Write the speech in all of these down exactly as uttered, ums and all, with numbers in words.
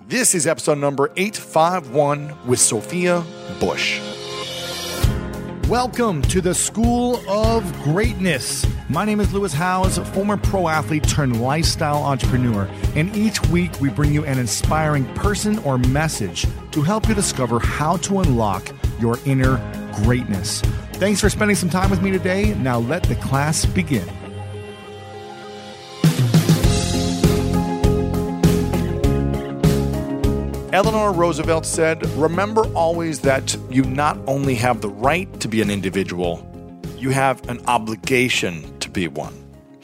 This is episode number eight fifty-one with Sophia Bush. Welcome to the School of Greatness. My name is Lewis Howes, former pro athlete turned lifestyle entrepreneur, and each week we bring you an inspiring person or message to help you discover how to unlock your inner greatness. Thanks for spending some time with me today. Now let the class begin. Eleanor Roosevelt said, "Remember always that you not only have the right to be an individual, you have an obligation to be one."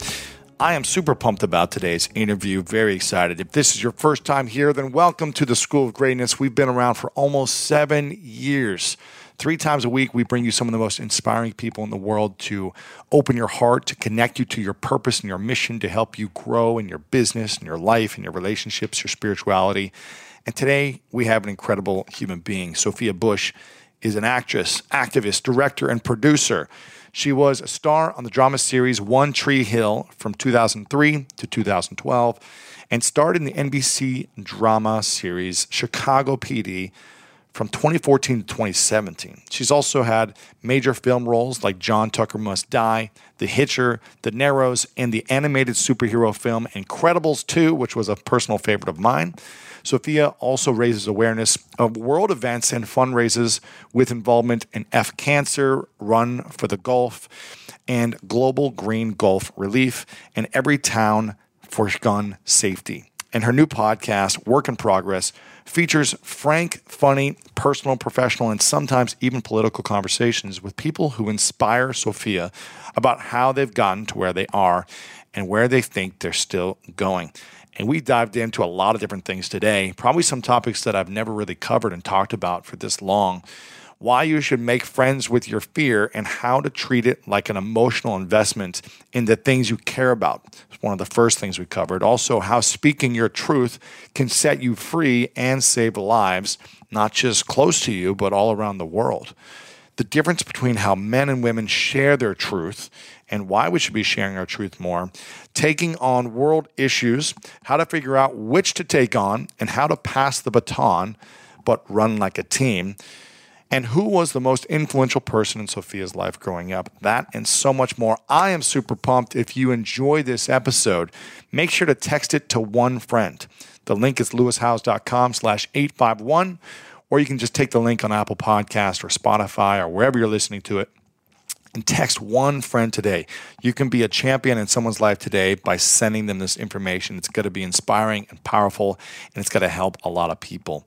I am super pumped about today's interview, very excited. If this is your first time here, then welcome to the School of Greatness. We've been around for almost seven years. Three times a week, we bring you some of the most inspiring people in the world to open your heart, to connect you to your purpose and your mission, to help you grow in your business, in your life, in your relationships, your spirituality. And today, we have an incredible human being. Sophia Bush is an actress, activist, director, and producer. She was a star on the drama series One Tree Hill from two thousand three to two thousand twelve and starred in the N B C drama series Chicago P D from twenty fourteen to twenty seventeen. She's also had major film roles like John Tucker Must Die, The Hitcher, The Narrows, and the animated superhero film Incredibles two, which was a personal favorite of mine. Sophia also raises awareness of world events and fundraisers with involvement in F Cancer, Run for the Gulf, and Global Green Gulf Relief, and Every Town for Gun Safety. And her new podcast, Work in Progress, features frank, funny, personal, professional, and sometimes even political conversations with people who inspire Sophia about how they've gotten to where they are and where they think they're still going. And we dived into a lot of different things today, probably some topics that I've never really covered and talked about for this long. Why you should make friends with your fear and how to treat it like an emotional investment in the things you care about. It's one of the first things we covered. Also, how speaking your truth can set you free and save lives, not just close to you, but all around the world. The difference between how men and women share their truth and why we should be sharing our truth more, taking on world issues, how to figure out which to take on, and how to pass the baton, but run like a team, and who was the most influential person in Sophia's life growing up. That and so much more. I am super pumped. If you enjoy this episode, make sure to text it to one friend. The link is lewishowes.com slash 851, or you can just take the link on Apple Podcast or Spotify or wherever you're listening to it and text one friend today. You can be a champion in someone's life today by sending them this information. It's going to be inspiring and powerful, and it's going to help a lot of people.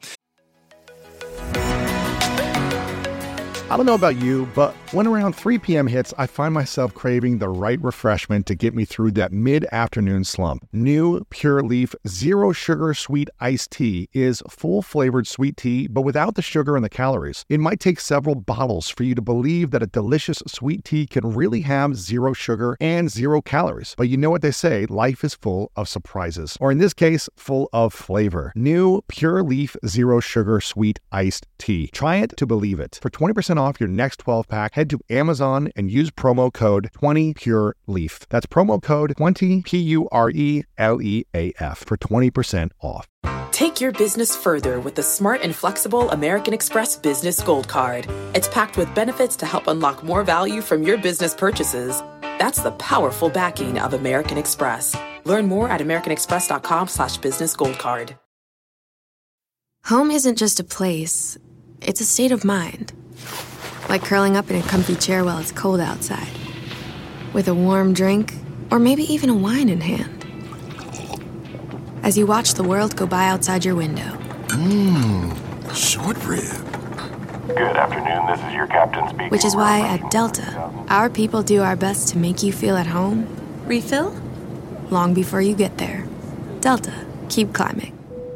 I don't know about you, but when around three p.m. hits, I find myself craving the right refreshment to get me through that mid-afternoon slump. New Pure Leaf Zero Sugar Sweet Iced Tea is full-flavored sweet tea, but without the sugar and the calories. It might take several bottles for you to believe that a delicious sweet tea can really have zero sugar and zero calories. But you know what they say, life is full of surprises. Or in this case, full of flavor. New Pure Leaf Zero Sugar Sweet Iced Tea. Try it to believe it. For twenty percent off your next twelve pack, head to Amazon and use promo code twenty pure leaf. That's promo code twenty P U R E L E A F for twenty percent off. Take your business further with the smart and flexible American Express Business Gold Card. It's packed with benefits to help unlock more value from your business purchases. That's the powerful backing of American Express. Learn more at americanexpress.com slash business gold card. Home isn't just a place, it's a state of mind. Like curling up in a comfy chair while it's cold outside, with a warm drink, or maybe even a wine in hand. As you watch the world go by outside your window. Mmm, short rib. Good afternoon, this is your captain speaking. Which is why at Delta, our people do our best to make you feel at home. Refill? Long before you get there. Delta, keep climbing.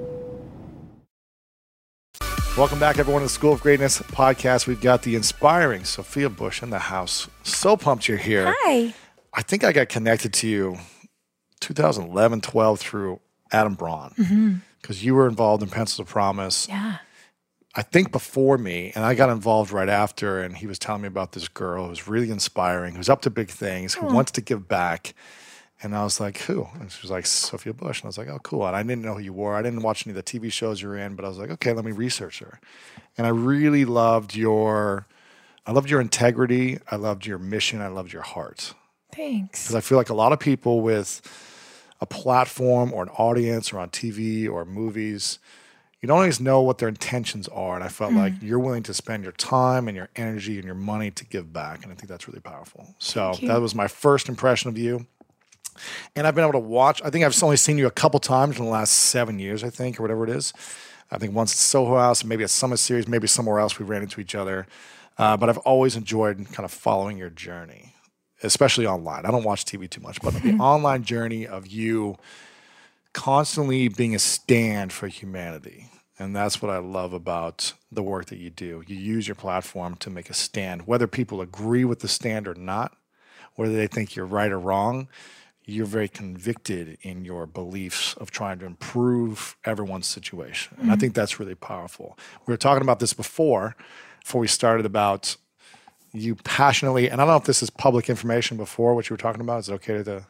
Welcome back, everyone, to the School of Greatness podcast. We've got the inspiring Sophia Bush in the house. So pumped you're here. Hi. I think I got connected to you twenty eleven, twelve through Adam Braun, because mm-hmm. you were involved in Pencils of Promise. Yeah. I think before me, and I got involved right after, and he was telling me about this girl who's really inspiring, who's up to big things, who oh. wants to give back. And I was like, who? And she was like, Sophia Bush. And I was like, oh, cool. And I didn't know who you were. I didn't watch any of the T V shows you were in, but I was like, okay, let me research her. And I really loved your, I loved your integrity. I loved your mission. I loved your heart. Thanks. Because I feel like a lot of people with a platform or an audience or on T V or movies, you don't always know what their intentions are. And I felt mm. like you're willing to spend your time and your energy and your money to give back. And I think that's really powerful. So that was my first impression of you. And I've been able to watch, I think I've only seen you a couple times in the last seven years, I think, or whatever it is. I think once at Soho House, and maybe at Summit Series, maybe somewhere else we ran into each other. Uh, but I've always enjoyed kind of following your journey, especially online. I don't watch T V too much, but the online journey of you constantly being a stand for humanity. And that's what I love about the work that you do. You use your platform to make a stand, whether people agree with the stand or not, whether they think you're right or wrong. You're very convicted in your beliefs of trying to improve everyone's situation. And mm-hmm. I think that's really powerful. We were talking about this before, before we started, about you passionately, and I don't know if this is public information before, what you were talking about. Is it okay to...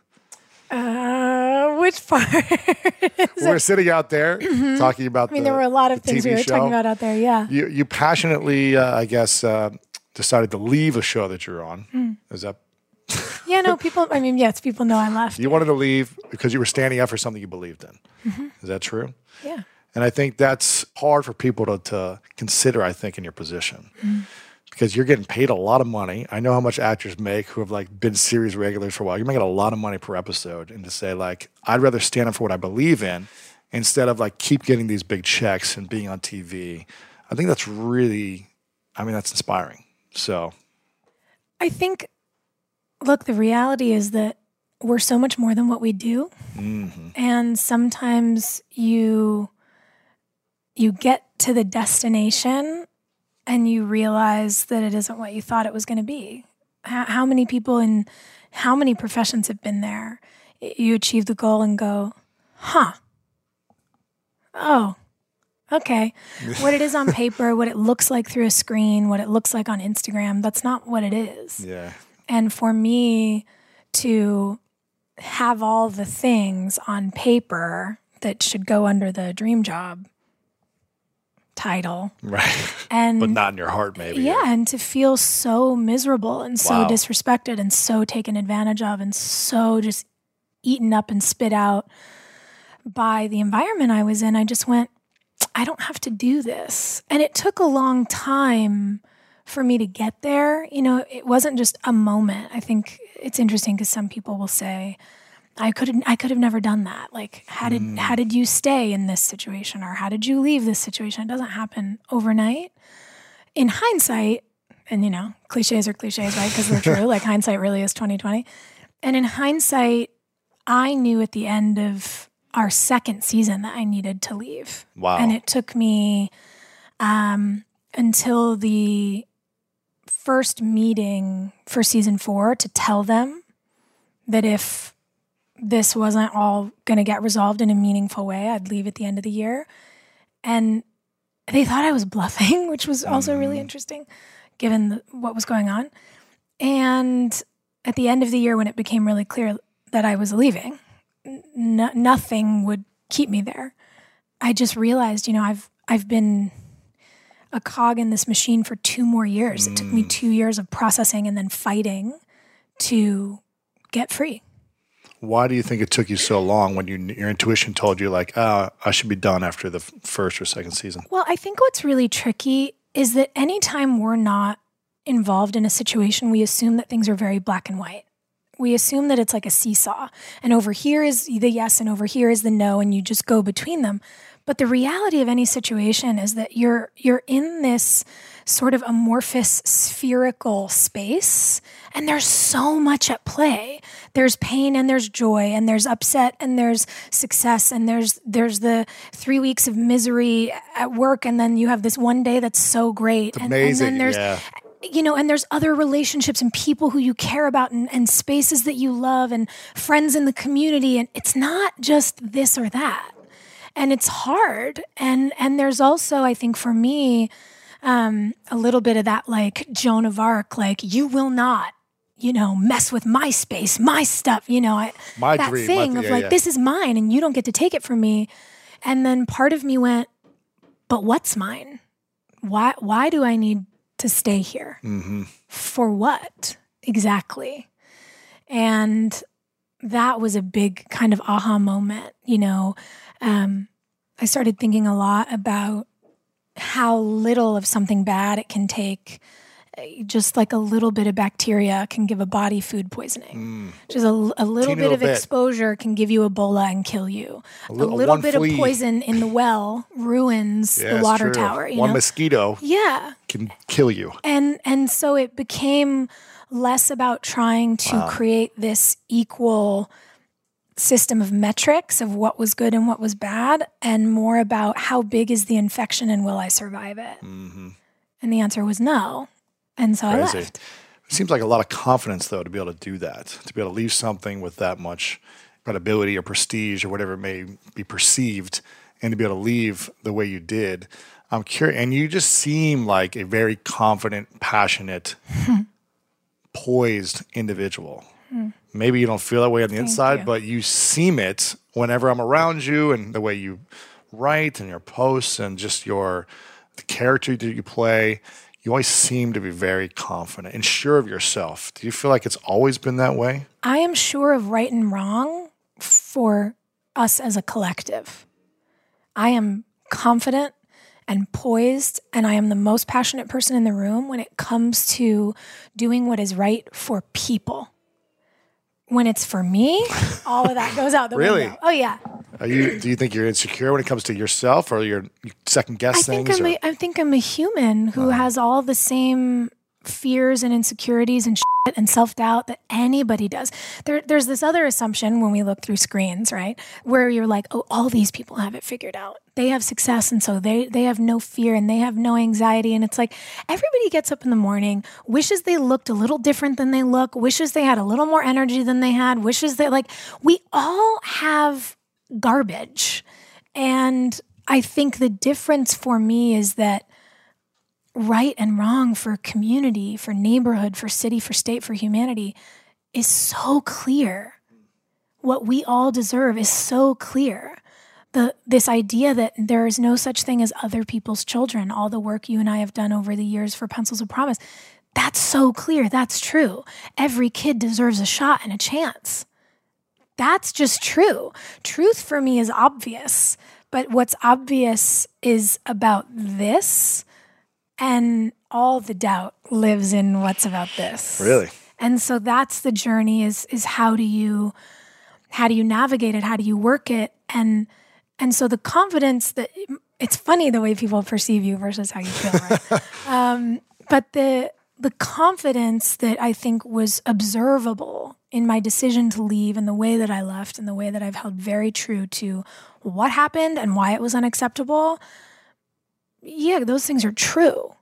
Uh, which part? We were sitting out there mm-hmm. talking about I mean, the, there were a lot of things T V we were show. talking about out there, yeah. You, you passionately, uh, I guess, uh, decided to leave a show that you're on. Mm. Is that... Yeah, no, people, I mean, yes, people know I left. You wanted to leave because you were standing up for something you believed in. Mm-hmm. Is that true? Yeah. And I think that's hard for people to, to consider, I think, in your position. Mm. Because you're getting paid a lot of money. I know how much actors make who have like been series regulars for a while. You're making a lot of money per episode. And to say like, I'd rather stand up for what I believe in instead of like keep getting these big checks and being on T V. I think that's really, I mean, that's inspiring. So. I think, look, the reality is that we're so much more than what we do. Mm-hmm. And sometimes you you get to the destination and you realize that it isn't what you thought it was going to be. How, how many people in how many professions have been there? You achieve the goal and go, huh, oh, okay. What it is on paper, what it looks like through a screen, what it looks like on Instagram, that's not what it is. Yeah. And for me to have all the things on paper that should go under the dream job title. Right. And but not in your heart, maybe. Yeah, and to feel so miserable and so Wow. disrespected and so taken advantage of and so just eaten up and spit out by the environment I was in, I just went, I don't have to do this. And it took a long time for me to get there. You know, it wasn't just a moment. I think it's interesting because some people will say, I could I could have never done that. Like, how did mm. how did you stay in this situation, or how did you leave this situation? It doesn't happen overnight. In hindsight, and you know, cliches are cliches, right? Because they're true. Like, hindsight really is twenty twenty. And in hindsight, I knew at the end of our second season that I needed to leave. Wow. And it took me um, until the first meeting for season four to tell them that if this wasn't all going to get resolved in a meaningful way, I'd leave at the end of the year. And they thought I was bluffing, which was also really interesting given the, what was going on. And at the end of the year, when it became really clear that I was leaving, n- nothing would keep me there. I just realized, you know, I've I've been a cog in this machine for two more years. Mm. It took me two years of processing and then fighting to get free. Why do you think it took you so long when you, your intuition told you, like, oh, I should be done after the f- first or second season? Well, I think what's really tricky is that anytime we're not involved in a situation, we assume that things are very black and white. We assume that it's like a seesaw. And over here is the yes and over here is the no, and you just go between them. But the reality of any situation is that you're you're in this sort of amorphous spherical space, and there's so much at play. There's pain and there's joy and there's upset and there's success and there's there's the three weeks of misery at work, and then you have this one day that's so great. It's and, amazing, and then there's yeah. You know, and there's other relationships and people who you care about and, and spaces that you love and friends in the community. And it's not just this or that. And it's hard. And and there's also, I think for me, um, a little bit of that like Joan of Arc, like you will not, you know, mess with my space, my stuff, you know, I, My that dream, thing my- of yeah, like, yeah. this is mine and you don't get to take it from me. And then part of me went, but what's mine? Why, why do I need to stay here? Mm-hmm. For what exactly? And that was a big kind of aha moment. You know, um, I started thinking a lot about how little of something bad it can take. Just like a little bit of bacteria can give a body food poisoning. Just a, a little Teeny bit little of bit. exposure can give you Ebola and kill you. A, little- little one bit flea. of poison in the well ruins Yeah, the it's water true. tower. You One know? mosquito Yeah. can kill you. And and so it became less about trying to create this equal system of metrics of what was good and what was bad, and more about how big is the infection and will I survive it? Mm-hmm. And the answer was no. And so I Crazy. left. It seems like a lot of confidence, though, to be able to do that, to be able to leave something with that much credibility or prestige or whatever it may be perceived, and to be able to leave the way you did. I'm curious, and you just seem like a very confident, passionate, poised individual. Maybe you don't feel that way on the inside, you. but you seem it whenever I'm around you, and the way you write and your posts and just your the character that you play. You always seem to be very confident and sure of yourself. Do you feel like it's always been that way? I am sure of right and wrong for us as a collective. I am confident and poised, and I am the most passionate person in the room when it comes to doing what is right for people. When it's for me, all of that goes out the Really? window. Oh, yeah. Are you? Do you think you're insecure when it comes to yourself, or you're you second guess I think things? I'm or- a, I think I'm a human who has all the same fears and insecurities and shit and self-doubt that anybody does. There, there's this other assumption when we look through screens, right? Where you're like, oh, all these people have it figured out. They have success, and so they they have no fear and they have no anxiety. And it's like everybody gets up in the morning, wishes they looked a little different than they look, wishes they had a little more energy than they had, wishes that like we all have garbage. And I think the difference for me is that right and wrong for community, for neighborhood, for city, for state, for humanity is so clear. What we all deserve is so clear. The this idea that there is no such thing as other people's children, all the work you and I have done over the years for Pencils of Promise, that's so clear. That's true. Every kid deserves a shot and a chance. That's just true. Truth for me is obvious, but what's obvious is about this. And all the doubt lives in what's about this. Really? And so that's the journey is is how do you how do you navigate it? How do you work it? And and so the confidence that it's funny the way people perceive you versus how you feel, right? um, but the the confidence that I think was observable in my decision to leave and the way that I left and the way that I've held very true to what happened and why it was unacceptable. Yeah, those things are true.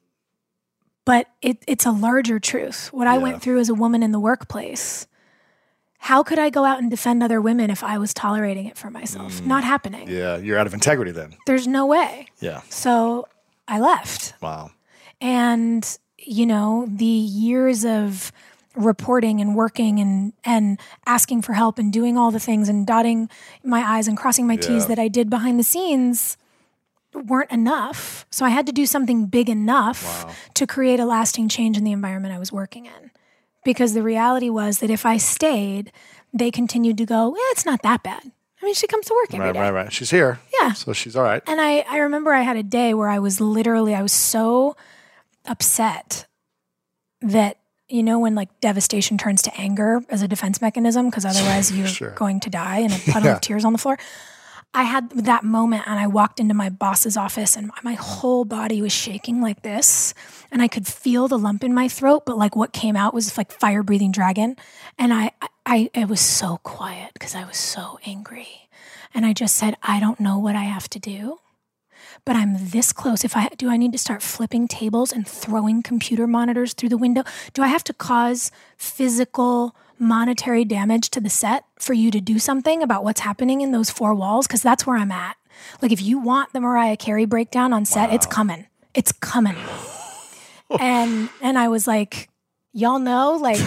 But it, it's a larger truth. What I Yeah. went through as a woman in the workplace, how could I go out and defend other women if I was tolerating it for myself? Not happening. Yeah, you're out of integrity then. There's no way. Yeah. So I left. Wow. And, you know, the years of reporting and working and, and asking for help and doing all the things and dotting my I's and crossing my T's Yeah. that I did behind the scenes weren't enough. So I had to do something big enough Wow. to create a lasting change in the environment I was working in. Because the reality was that if I stayed, they continued to go, eh, it's not that bad. I mean, she comes to work every Right, day. right, right. She's here. Yeah. So she's all right. And I, I remember I had a day where I was literally, I was so upset that, you know, when like devastation turns to anger as a defense mechanism, because otherwise you're Sure. going to die in a puddle Yeah. of tears on the floor. I had that moment and I walked into my boss's office and my whole body was shaking like this. And I could feel the lump in my throat, but like what came out was like fire breathing dragon. And I, I, it was so quiet because I was so angry. And I just said, I don't know what I have to do, but I'm this close. If I do, I need to start flipping tables and throwing computer monitors through the window. Do I have to cause physical, monetary damage to the set for you to do something about what's happening in those four walls? Because that's where I'm at. Like if you want the Mariah Carey breakdown on set, wow. it's coming. It's coming. and and I was like, y'all know, like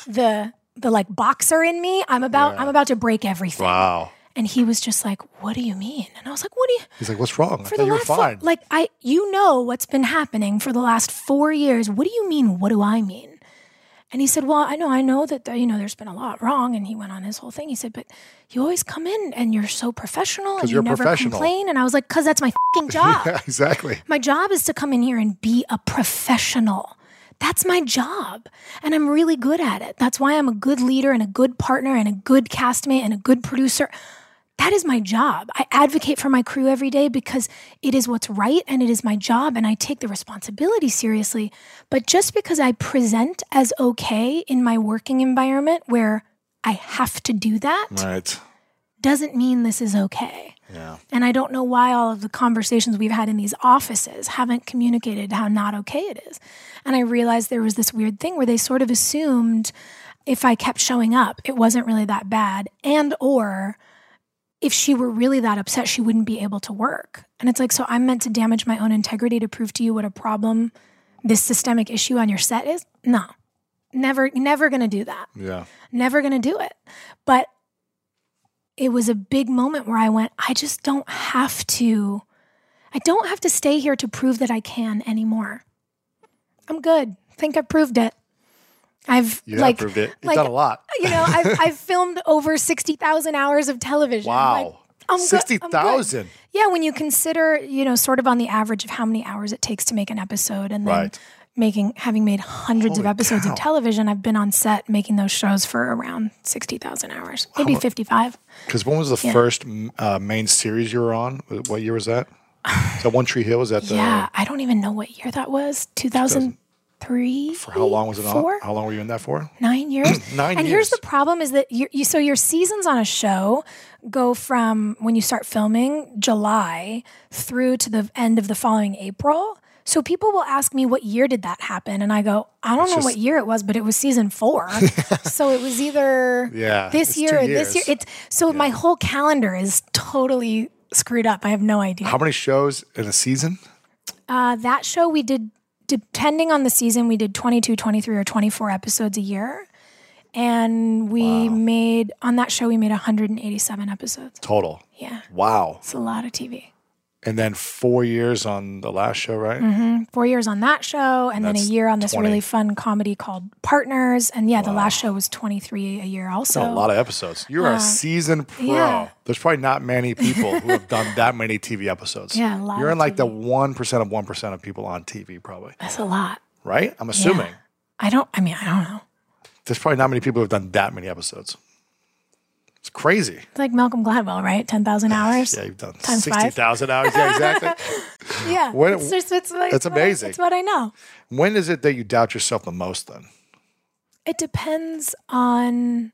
the the like boxer in me. I'm about Yeah. I'm about to break everything. Wow. And he was just like, "What do you mean?" And I was like, "What do you?" He's like, what's wrong? I For thought the you were last four- fine. like I, you know what's been happening for the last four years. What do you mean? What do I mean? And he said, "Well, I know, I know that you know there's been a lot wrong." And he went on his whole thing. He said, "But you always come in and you're so professional and you you're never professional." complain." And I was like, "Cause that's my fucking job. Yeah, exactly. My job is to come in here and be a professional. That's my job. And I'm really good at it. That's why I'm a good leader and a good partner and a good castmate and a good producer. That is my job. I advocate for my crew every day because it is what's right and it is my job and I take the responsibility seriously. But just because I present as okay in my working environment where I have to do that Right. doesn't mean this is okay. Yeah. And I don't know why all of the conversations we've had in these offices haven't communicated how not okay it is. And I realized there was this weird thing where they sort of assumed if I kept showing up, it wasn't really that bad. And or if she were really that upset, she wouldn't be able to work. And it's like, so I'm meant to damage my own integrity to prove to you what a problem this systemic issue on your set is? No, never, never going to do that. Yeah. Never going to do it. But it was a big moment where I went, I just don't have to, I don't have to stay here to prove that I can anymore. I'm good. I think I proved it. I've You like, have proved it. You've like, done a lot. You know, I've, I've filmed over sixty thousand hours of television. Wow. Like, I'm good- sixty I'm good. thousand. Yeah, when you consider, you know, sort of on the average of how many hours it takes to make an episode and then Right. making, having made hundreds of Holy episodes cow. of television, I've been on set making those shows for around sixty thousand hours, maybe fifty-five. Because when was the Yeah. first uh, main series you were on? What year was that? Is that One Tree Hill? Was that the? Yeah, I don't even know what year that was. two thousand three? For how long was it Four? on? How long were you in that for? Nine years. Nine and years. here's the problem: is that you, you so your seasons on a show go from when you start filming July through to the end of the following April. So people will ask me, "What year did that happen?" And I go, "I don't It's know just- what year it was, but it was season four. So it was either Yeah, this it's year two or this year." years. It's so my whole calendar is totally screwed up. I have no idea. How many shows in a season? Uh, that show we did, depending on the season, we did twenty-two, twenty-three, or twenty-four episodes a year. And we made, on that show, we made one hundred eighty-seven episodes. Total. Yeah. Wow. It's a lot of T V. And then four years on the last show, right? Mm-hmm. Four years on that show, and then a That's year on this twenty. really fun comedy called Partners. And yeah, the last show was twenty-three a year also. That's a lot of episodes. You're a seasoned pro. yeah. There's probably not many people who have done that many T V episodes. Yeah, a lot You're of in like T the V. one percent of one percent of people on T V, probably. That's a lot. Right? I'm assuming. Yeah. I don't, I mean, I don't know. There's probably not many people who have done that many episodes. It's crazy. It's like Malcolm Gladwell, right? ten thousand hours. Yeah, you've done Times sixty thousand hours. Yeah, exactly. Yeah. When- it's just, it's, like, that's it's what I- amazing. It's what I know. When is it that you doubt yourself the most then? It depends on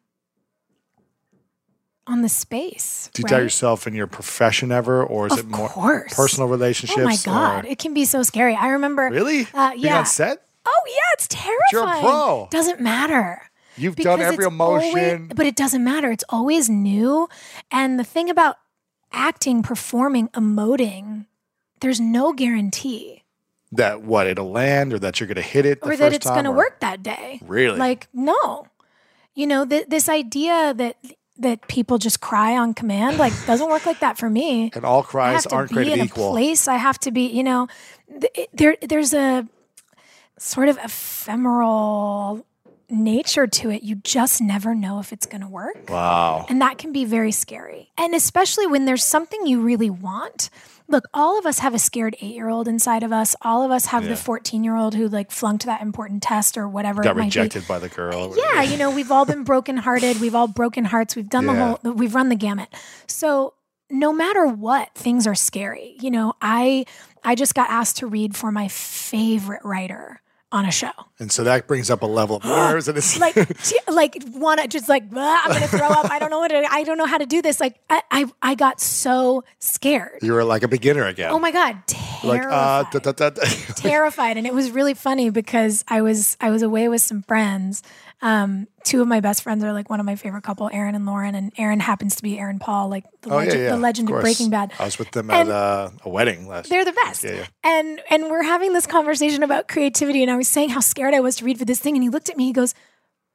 on the space. Do you right? doubt yourself in your profession ever, or is Of it more course. personal relationships? Oh my God. or- It can be so scary. I remember. really? Uh, Being yeah. on set? Oh, yeah. It's terrifying. you're a pro. Doesn't matter. You've done Because every it's emotion. always- but it doesn't matter. It's always new. And the thing about acting, performing, emoting, there's no guarantee. that what, it'll land or that you're going to hit it the or first that it's time, going to or- work that day. Really? Like, no. You know, th- this idea that that people just cry on command, like, doesn't work like that for me. And all I cries have to aren't be created in equal. a place. I have to be, you know, th- there. There's a sort of ephemeral nature to it. You just never know if it's going to work. Wow. And that can be very scary. And especially when there's something you really want. Look, all of us have a scared eight-year-old inside of us. All of us have Yeah. the fourteen-year-old who like flunked that important test or whatever Got it might rejected be. by the girl. Yeah, you know, we've all been brokenhearted. We've all broken hearts. We've done Yeah. the whole, we've run the gamut. So no matter what, things are scary. You know, I I just got asked to read for my favorite writer on a show. And so that brings up a level of nerves. And it's Like, t- like want to just like, "Ah, I'm gonna throw up. I don't know what to, I don't know how to do this. Like, I, I, I got so scared. you were like a beginner again. Oh my God, Like, uh, terrified. da, da, da, da. terrified. And it was really funny because I was I was away with some friends. Um, two of my best friends are like one of my favorite couple, Aaron and Lauren, and Aaron happens to be Aaron Paul, like the Oh, legend, yeah, yeah. the legend of, course. Breaking Bad. I was with them And at uh, a wedding last They're the best. Yeah, yeah. And and we're having this conversation about creativity, and I was saying how scared I was to read for this thing, and he looked at me, he goes,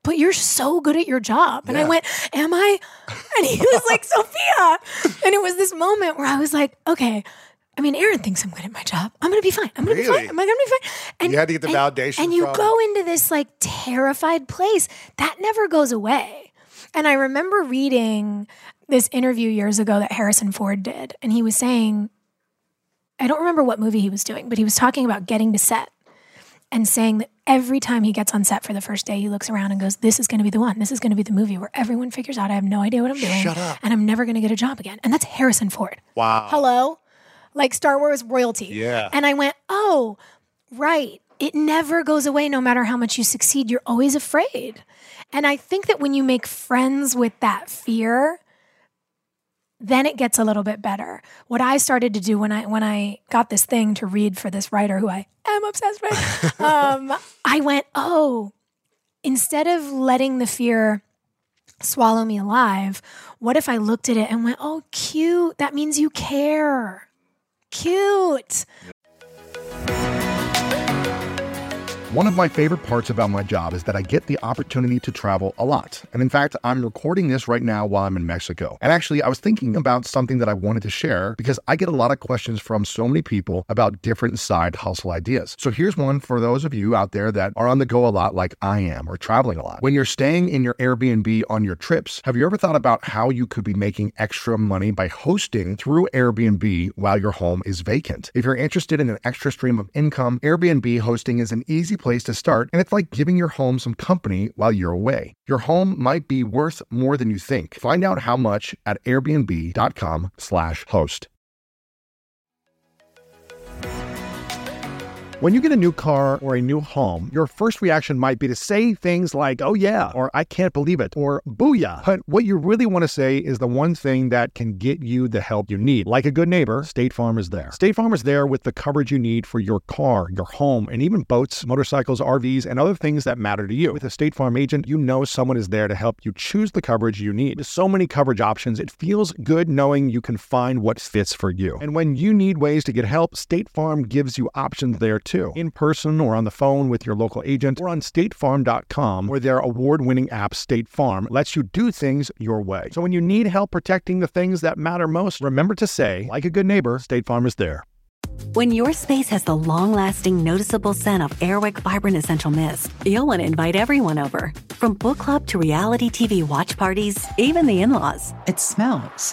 but you're so good at your job. And Yeah. I went, am I? And he was like, Sophia. And it was this moment where I was like, okay, I mean, Aaron thinks I'm good at my job. I'm going to be fine. I'm going to Really? be fine. Am I going to be fine? And You had to get the and- validation And you from- go into this like terrified place that never goes away. And I remember reading this interview years ago that Harrison Ford did. And he was saying, I don't remember what movie he was doing, but he was talking about getting to set and saying that every time he gets on set for the first day, he looks around and goes, this is going to be the one. This is going to be the movie where everyone figures out I have no idea what I'm doing. Shut up. And I'm never going to get a job again. And that's Harrison Ford. Wow. Hello? Like Star Wars royalty. Yeah. And I went, oh, right. It never goes away no matter how much you succeed. You're always afraid. And I think that when you make friends with that fear, then it gets a little bit better. What I started to do when I when I got this thing to read for this writer who I am obsessed with, um, I went, oh, instead of letting the fear swallow me alive, what if I looked at it and went, oh, cute, that means you care. Cute. One of my favorite parts about my job is that I get the opportunity to travel a lot. And in fact, I'm recording this right now while I'm in Mexico. And actually, I was thinking about something that I wanted to share because I get a lot of questions from so many people about different side hustle ideas. So here's one for those of you out there that are on the go a lot like I am or traveling a lot. When you're staying in your Airbnb on your trips, have you ever thought about how you could be making extra money by hosting through Airbnb while your home is vacant? If you're interested in an extra stream of income, Airbnb hosting is an easy place to start, and it's like giving your home some company while you're away. Your home might be worth more than you think. Find out how much at airbnb.com slash host. When you get a new car or a new home, your first reaction might be to say things like, oh yeah, or I can't believe it, or booyah. But what you really want to say is the one thing that can get you the help you need. Like a good neighbor, State Farm is there. State Farm is there with the coverage you need for your car, your home, and even boats, motorcycles, R Vs, and other things that matter to you. With a State Farm agent, you know someone is there to help you choose the coverage you need. With so many coverage options, it feels good knowing you can find what fits for you. And when you need ways to get help, State Farm gives you options there too. In person or on the phone with your local agent or on state farm dot com, where their award-winning app State Farm lets you do things your way. So when you need help protecting the things that matter most, remember to say, like a good neighbor, State Farm is there. When your space has the long-lasting, noticeable scent of Airwick Vibrant Essential Mist, you'll want to invite everyone over. From book club to reality T V watch parties, even the in-laws. It smells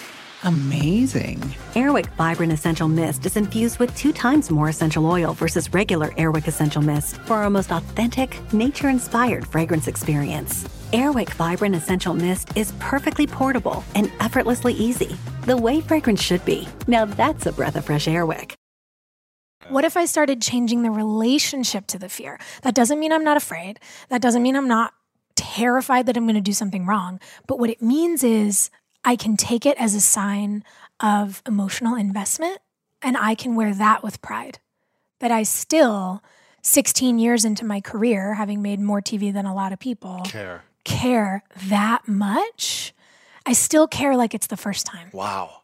amazing. Airwick Vibrant Essential Mist is infused with two times more essential oil versus regular Airwick Essential Mist for our most authentic, nature-inspired fragrance experience. Airwick Vibrant Essential Mist is perfectly portable and effortlessly easy, the way fragrance should be. Now that's a breath of fresh Airwick. What if I started changing the relationship to the fear? That doesn't mean I'm not afraid. That doesn't mean I'm not terrified that I'm going to do something wrong. But what it means is I can take it as a sign of emotional investment, and I can wear that with pride. That I still, sixteen years into my career, having made more T V than a lot of people, Care. care that much. I still care like it's the first time. Wow.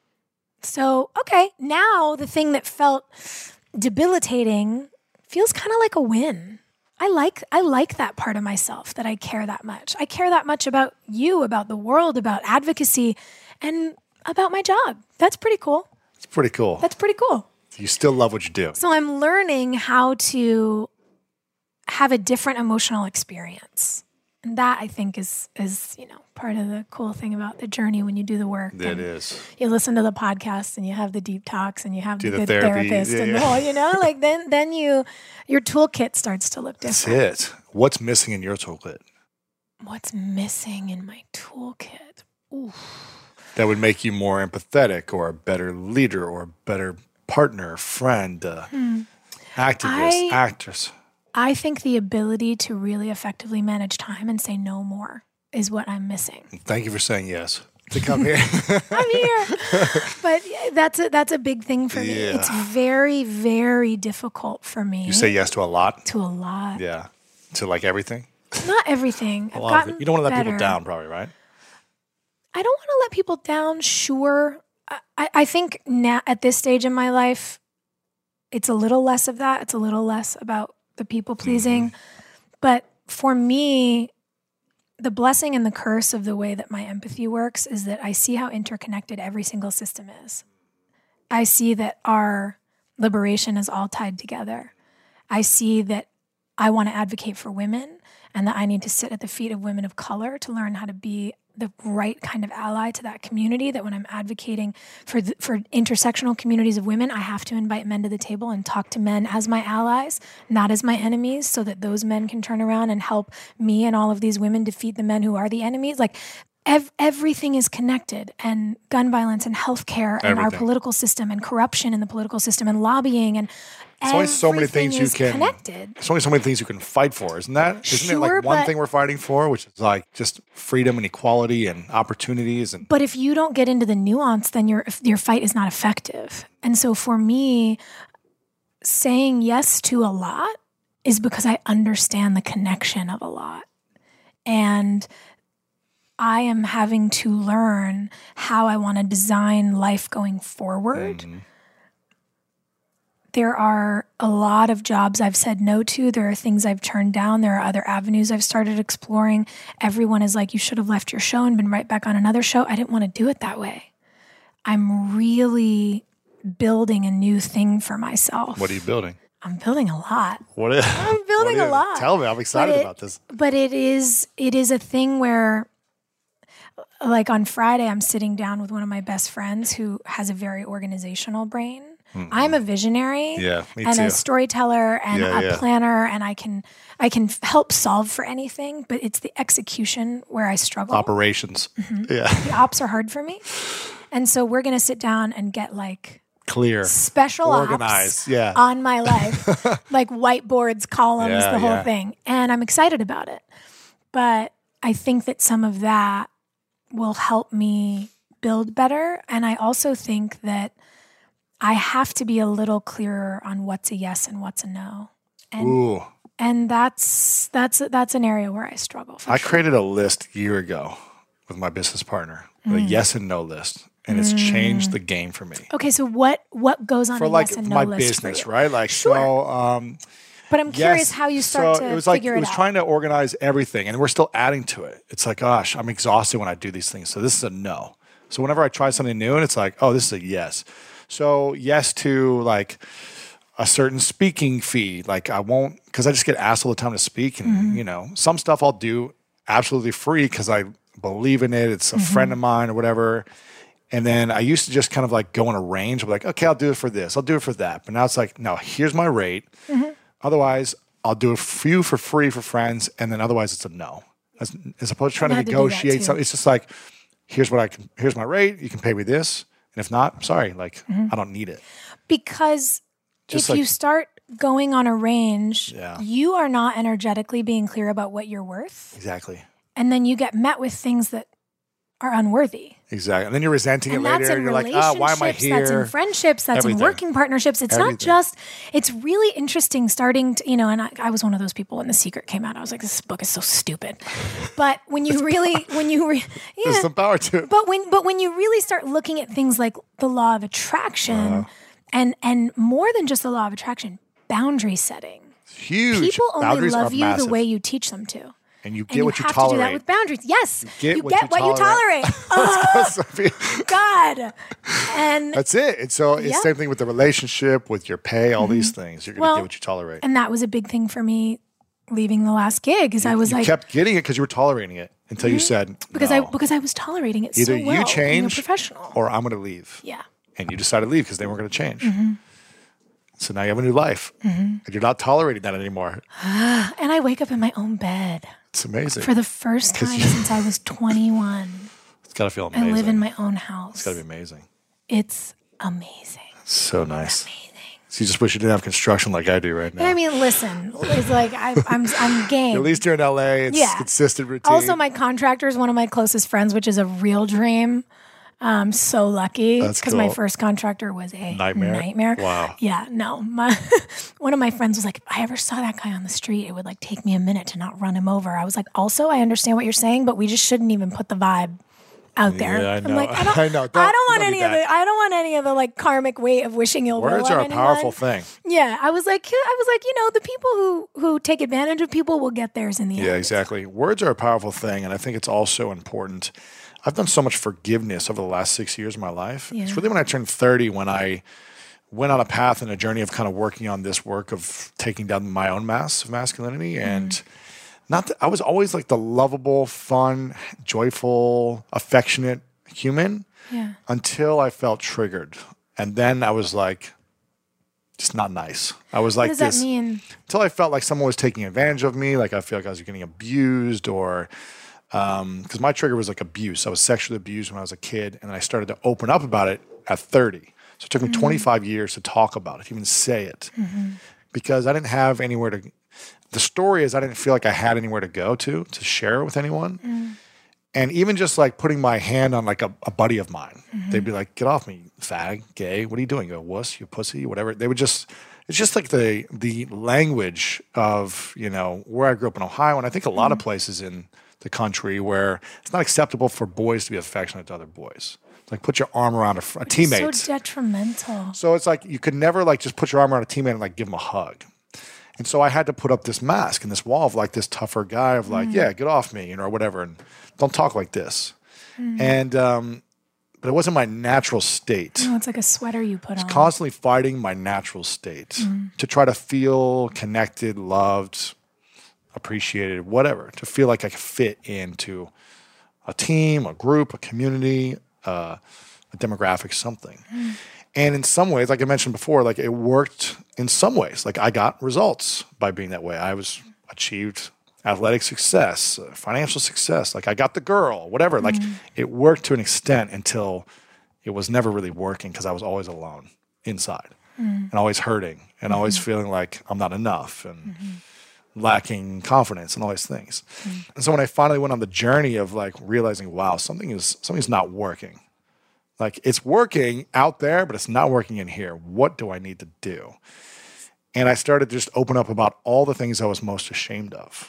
So, okay, now the thing that felt debilitating feels kind of like a win. I like I like that part of myself, that I care that much. I care that much about you, about the world, about advocacy, and about my job. That's pretty cool. It's pretty cool. That's pretty cool. You still love what you do. So I'm learning how to have a different emotional experience. And that, I think, is, is you know, part of the cool thing about the journey when you do the work. It and is. You listen to the podcast and you have the deep talks and you have Do the, the good therapy. therapist Yeah, and yeah. the whole, you know, like then then you your toolkit starts to look That's different. it. What's missing in your toolkit What's missing in my toolkit? Ooh. that would make you more empathetic or a better leader or a better partner, friend, uh, Hmm. activist, I- actress? I think the ability to really effectively manage time and say no more is what I'm missing. Thank you for saying yes to come here. I'm here. But that's a, that's a big thing for me. Yeah. It's very, very difficult for me. You say yes to a lot? to a lot. Yeah. To like everything? Not everything. A I've lot of gotten it. You don't want to let people better. down, probably, right? I don't want to let people down, sure. I, I- I think now at this stage in my life, it's a little less of that. It's a little less about the people pleasing. Mm-hmm. But for me, the blessing and the curse of the way that my empathy works is that I see how interconnected every single system is. I see that our liberation is all tied together. I see that I want to advocate for women and that I need to sit at the feet of women of color to learn how to be the right kind of ally to that community, that when I'm advocating for the, for intersectional communities of women, I have to invite men to the table and talk to men as my allies, not as my enemies, so that those men can turn around and help me and all of these women defeat the men who are the enemies. Like, ev- everything is connected, and gun violence and healthcare and our political system and corruption in the political system and lobbying and There's only so many things you can. Connected. There's only so many things you can fight for, isn't that? Isn't Sure, it like one but- thing we're fighting for, which is like just freedom and equality and opportunities and But if you don't get into the nuance, then your your fight is not effective. And so for me, saying yes to a lot is because I understand the connection of a lot. And I am having to learn how I want to design life going forward. Mm-hmm. There are a lot of jobs I've said no to. There are things I've turned down. There are other avenues I've started exploring. Everyone is like, you should have left your show and been right back on another show. I didn't want to do it that way. I'm really building a new thing for myself. What are you building? I'm building a lot. What is? I'm building what a is- lot. Tell me, I'm excited But it- about this. But it is it is a thing where, like on Friday, I'm sitting down with one of my best friends who has a very organizational brain. Mm-hmm. I'm a visionary, Yeah, me and too. a storyteller, and Yeah, a yeah. planner, and I can I can f- help solve for anything. But it's the execution where I struggle. Operations. Yeah. The ops are hard for me, and so we're gonna sit down and get like Clear. special Organized, ops yeah. on my life, like whiteboards, columns, Yeah, the whole yeah. thing. And I'm excited about it. But I think that some of that will help me build better. And I also think that I have to be a little clearer on what's a yes and what's a no. And Ooh. and that's that's that's an area where I struggle. For I sure. created a list a year ago with my business partner, a Mm. yes and no list. And it's changed the game for me. Okay, so what what goes on For a like yes and no my list business, for you? right? Like, Sure. so, um, But I'm curious yes, how you start so to it was like, figure it it, was out. trying to organize everything, and we're still adding to it. It's like, gosh, I'm exhausted when I do these things. So this is a no. So whenever I try something new, and it's like, oh, this is a yes. So yes to like a certain speaking fee. Like I won't, because I just get asked all the time to speak, and Mm-hmm. you know, some stuff I'll do absolutely free because I believe in it. It's a Mm-hmm. friend of mine or whatever. And then I used to just kind of like go in a range of like, okay, I'll do it for this, I'll do it for that. But now it's like, no, here's my rate. Mm-hmm. Otherwise, I'll do a few for free for friends, and then otherwise it's a no. As, as opposed to trying to I've had to do that negotiate too. something, it's just like, here's what I can, here's my rate. You can pay me this, and if not, sorry, like Mm-hmm. I don't need it. Because Just if like- you start going on a range, Yeah. you are not energetically being clear about what you're worth. Exactly, And then you get met with things that are unworthy. exactly. And then you're resenting And it that's later, in and you're like, relationships, ah, why am I here? that's in friendships, that's Everything. in working partnerships. It's Everything. not just, it's really interesting starting to, you know, and I, I was one of those people when The Secret came out. I was like, this book is so stupid. But when you really, when you, re- There's yeah, some power to it. But when but when you really start looking at things like the law of attraction Uh-huh. and and more than just the law of attraction, boundary setting. Huge. People only Boundaries love are you massive. the way you teach them to. and you And get you what you have tolerate. to do that with boundaries. Yes. get you what get you what you tolerate. tolerate. Oh, Sophia. God. And That's it. And so it's Yeah. same thing with the relationship, with your pay, all these things. You're going to Well, get what you tolerate. and that was a big thing for me leaving the last gig is I was you like kept getting it because you were tolerating it until you said, because no. I because I was tolerating it Either so well you being a change professional. or I'm going to leave. Yeah. And you decided to leave because they weren't going to change. Mm-hmm. So now you have a new life. And you're not tolerating that anymore. And I wake up in my own bed It's amazing. for the first time since I was twenty-one. it's got to feel amazing. I live in my own house. It's got to be amazing. It's amazing. So nice. So you just wish you didn't have construction like I do right now. I mean, listen, it's like I, I'm I'm game. At least you're in L A. It's Yeah. consistent routine. Also, my contractor is one of my closest friends, which is a real dream. I'm so lucky That's because my cool. first contractor was a Nightmare? Nightmare. Wow. Yeah. No. My one of my friends was like, if I ever saw that guy on the street, it would like take me a minute to not run him over. I was like, also, I understand what you're saying, but we just shouldn't even put the vibe out there. Yeah, I know. I'm like, I don't, I know. I Don't- don't want don't any do of the, that. I don't want any of the like karmic weight of wishing ill will Words on are a anyone. powerful thing. Yeah, I was like, I was like, you know, the people who who take advantage of people will get theirs in the end. Yeah, exactly. Words are a powerful thing, and I think it's also important. I've done so much forgiveness over the last six years of my life. Yeah. It's really when I turned thirty when I went on a path and a journey of kind of working on this work of taking down my own mask of masculinity. And not that I was always like the lovable, fun, joyful, affectionate human Yeah. until I felt triggered. And then I was like, just not nice. I was like What does that this mean? until I felt like someone was taking advantage of me. Like I feel like I was getting abused or because my trigger was like abuse. I was sexually abused when I was a kid, and I started to open up about it at thirty. So it took me twenty-five years to talk about it, even say it, because I didn't have anywhere to. The story is I didn't feel like I had anywhere to go to to share it with anyone, and even just like putting my hand on like a, a buddy of mine, they'd be like, "Get off me, fag, gay. What are you doing? You a wuss, you pussy, whatever." They would just. It's just like the the language of you know where I grew up in Ohio, and I think a lot of places in the country where it's not acceptable for boys to be affectionate to other boys. Like put your arm around a, fr- a teammate. So detrimental. So it's like you could never like just put your arm around a teammate and like give him a hug. And so I had to put up this mask and this wall of like this tougher guy of like, yeah, get off me, you know, or whatever, and don't talk like this. And um, but it wasn't my natural state. No, it's like a sweater you put on. Constantly fighting my natural state to try to feel connected, loved, appreciated, whatever, to feel like I could fit into a team, a group, a community, uh, a demographic, something. And in some ways, like I mentioned before, like it worked in some ways. Like I got results by being that way. I was achieved athletic success, uh, financial success. Like I got the girl, whatever. Like it worked to an extent until it was never really working because I was always alone inside and always hurting and always feeling like I'm not enough and lacking confidence and all these things. And so when I finally went on the journey of like realizing, wow, something is something's not working. Like it's working out there, but it's not working in here. What do I need to do? And I started to just open up about all the things I was most ashamed of,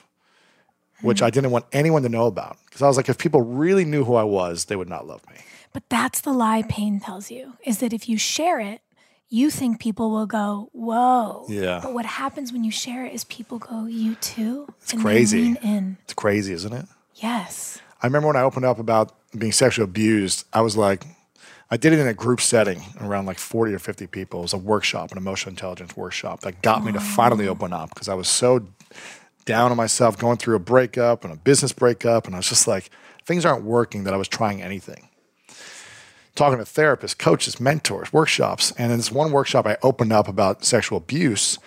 which I didn't want anyone to know about. Because I was like, if people really knew who I was, they would not love me. But that's the lie pain tells you, is that if you share it, you think people will go, whoa. Yeah. But what happens when you share it is people go, you too? It's and crazy. They lean in. It's crazy, isn't it? Yes. I remember when I opened up about being sexually abused, I was like, I did it in a group setting around like forty or fifty people. It was a workshop, an emotional intelligence workshop that got me to finally open up because I was so down on myself going through a breakup and a business breakup. And I was just like, things aren't working that I was trying anything. Talking to therapists, coaches, mentors, workshops. And in this one workshop, I opened up about sexual abuse.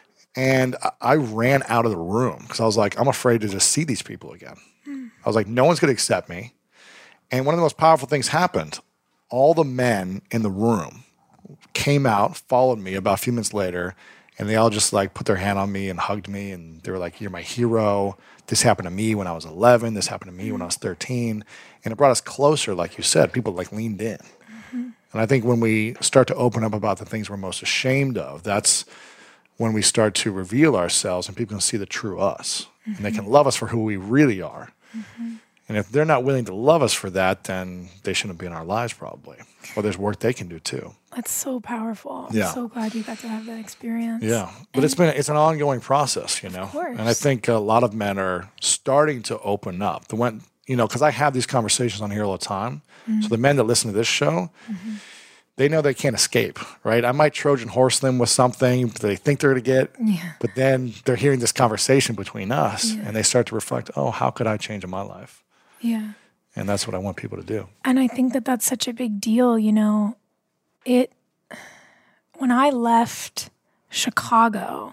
And I- I ran out of the room because I was like, I'm afraid to just see these people again. I was like, no one's going to accept me. And one of the most powerful things happened. All the men in the room came out, followed me about a few minutes later, and they all just like put their hand on me and hugged me. And they were like, you're my hero. This happened to me when I was eleven. This happened to me when I was thirteen. And it brought us closer, like you said. People like leaned in. And I think when we start to open up about the things we're most ashamed of, that's when we start to reveal ourselves and people can see the true us. And they can love us for who we really are. And if they're not willing to love us for that, then they shouldn't be in our lives probably. Or there's work they can do too. That's so powerful. Yeah. I'm so glad you got to have that experience. Yeah. But it's been it's an ongoing process, you know. Of course. And I think a lot of men are starting to open up. The when you know, because I have these conversations on here all the time. So the men that listen to this show, they know they can't escape, right? I might Trojan horse them with something that they think they're going to get, Yeah. but then they're hearing this conversation between us, Yeah. and they start to reflect, oh, how could I change in my life? Yeah. And that's what I want people to do. And I think that that's such a big deal, you know. It when I left Chicago,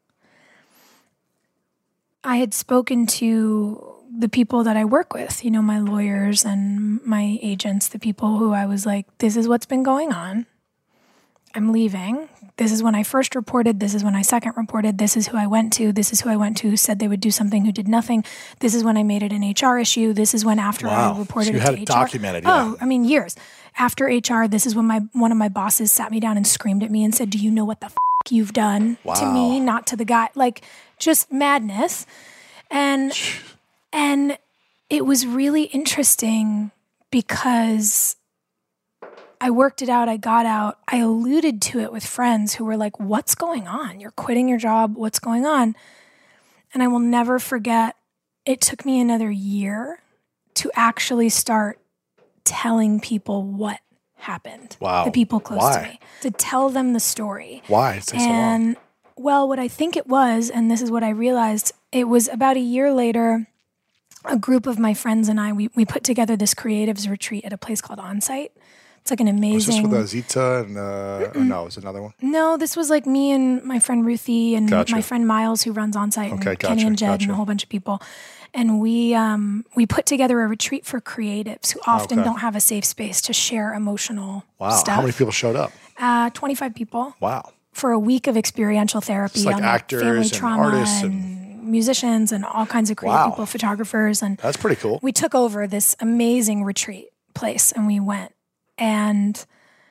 I had spoken to the people that I work with, you know, my lawyers and my agents, the people who I was like, this is what's been going on. I'm leaving. This is when I first reported. This is when I second reported. This is who I went to. This is who I went to who said they would do something who did nothing. This is when I made it an H R issue. This is when after Wow. I reported So you it had to it H R. documented, Oh, yeah. I mean, years. After H R, this is when my one of my bosses sat me down and screamed at me and said, do you know what the f*** you've done to Wow. me, not to the guy? Like, just madness. And and it was really interesting because I worked it out, I got out, I alluded to it with friends who were like, what's going on? You're quitting your job, what's going on? And I will never forget, it took me another year to actually start telling people what happened. Wow. The people close Why? to me. To tell them the story. Why? It takes so long. And well, what I think it was, and this is what I realized, it was about a year later, a group of my friends and I, we, we put together this creatives retreat at a place called Onsite. It's like an amazing... Was this with uh, Zita and... Uh, or no, it was another one? No, this was like me and my friend Ruthie and Gotcha. my friend Miles who runs Onsite and Okay, Kenny gotcha, and Jed gotcha. and a whole bunch of people. And we um, we put together a retreat for creatives who often Okay. don't have a safe space to share emotional Wow. stuff. How many people showed up? Uh, twenty-five people. Wow. For a week of experiential therapy Just like on actors family and trauma artists and, musicians and all kinds of creative Wow. people, photographers. And That's pretty cool. we took over this amazing retreat place and we went. And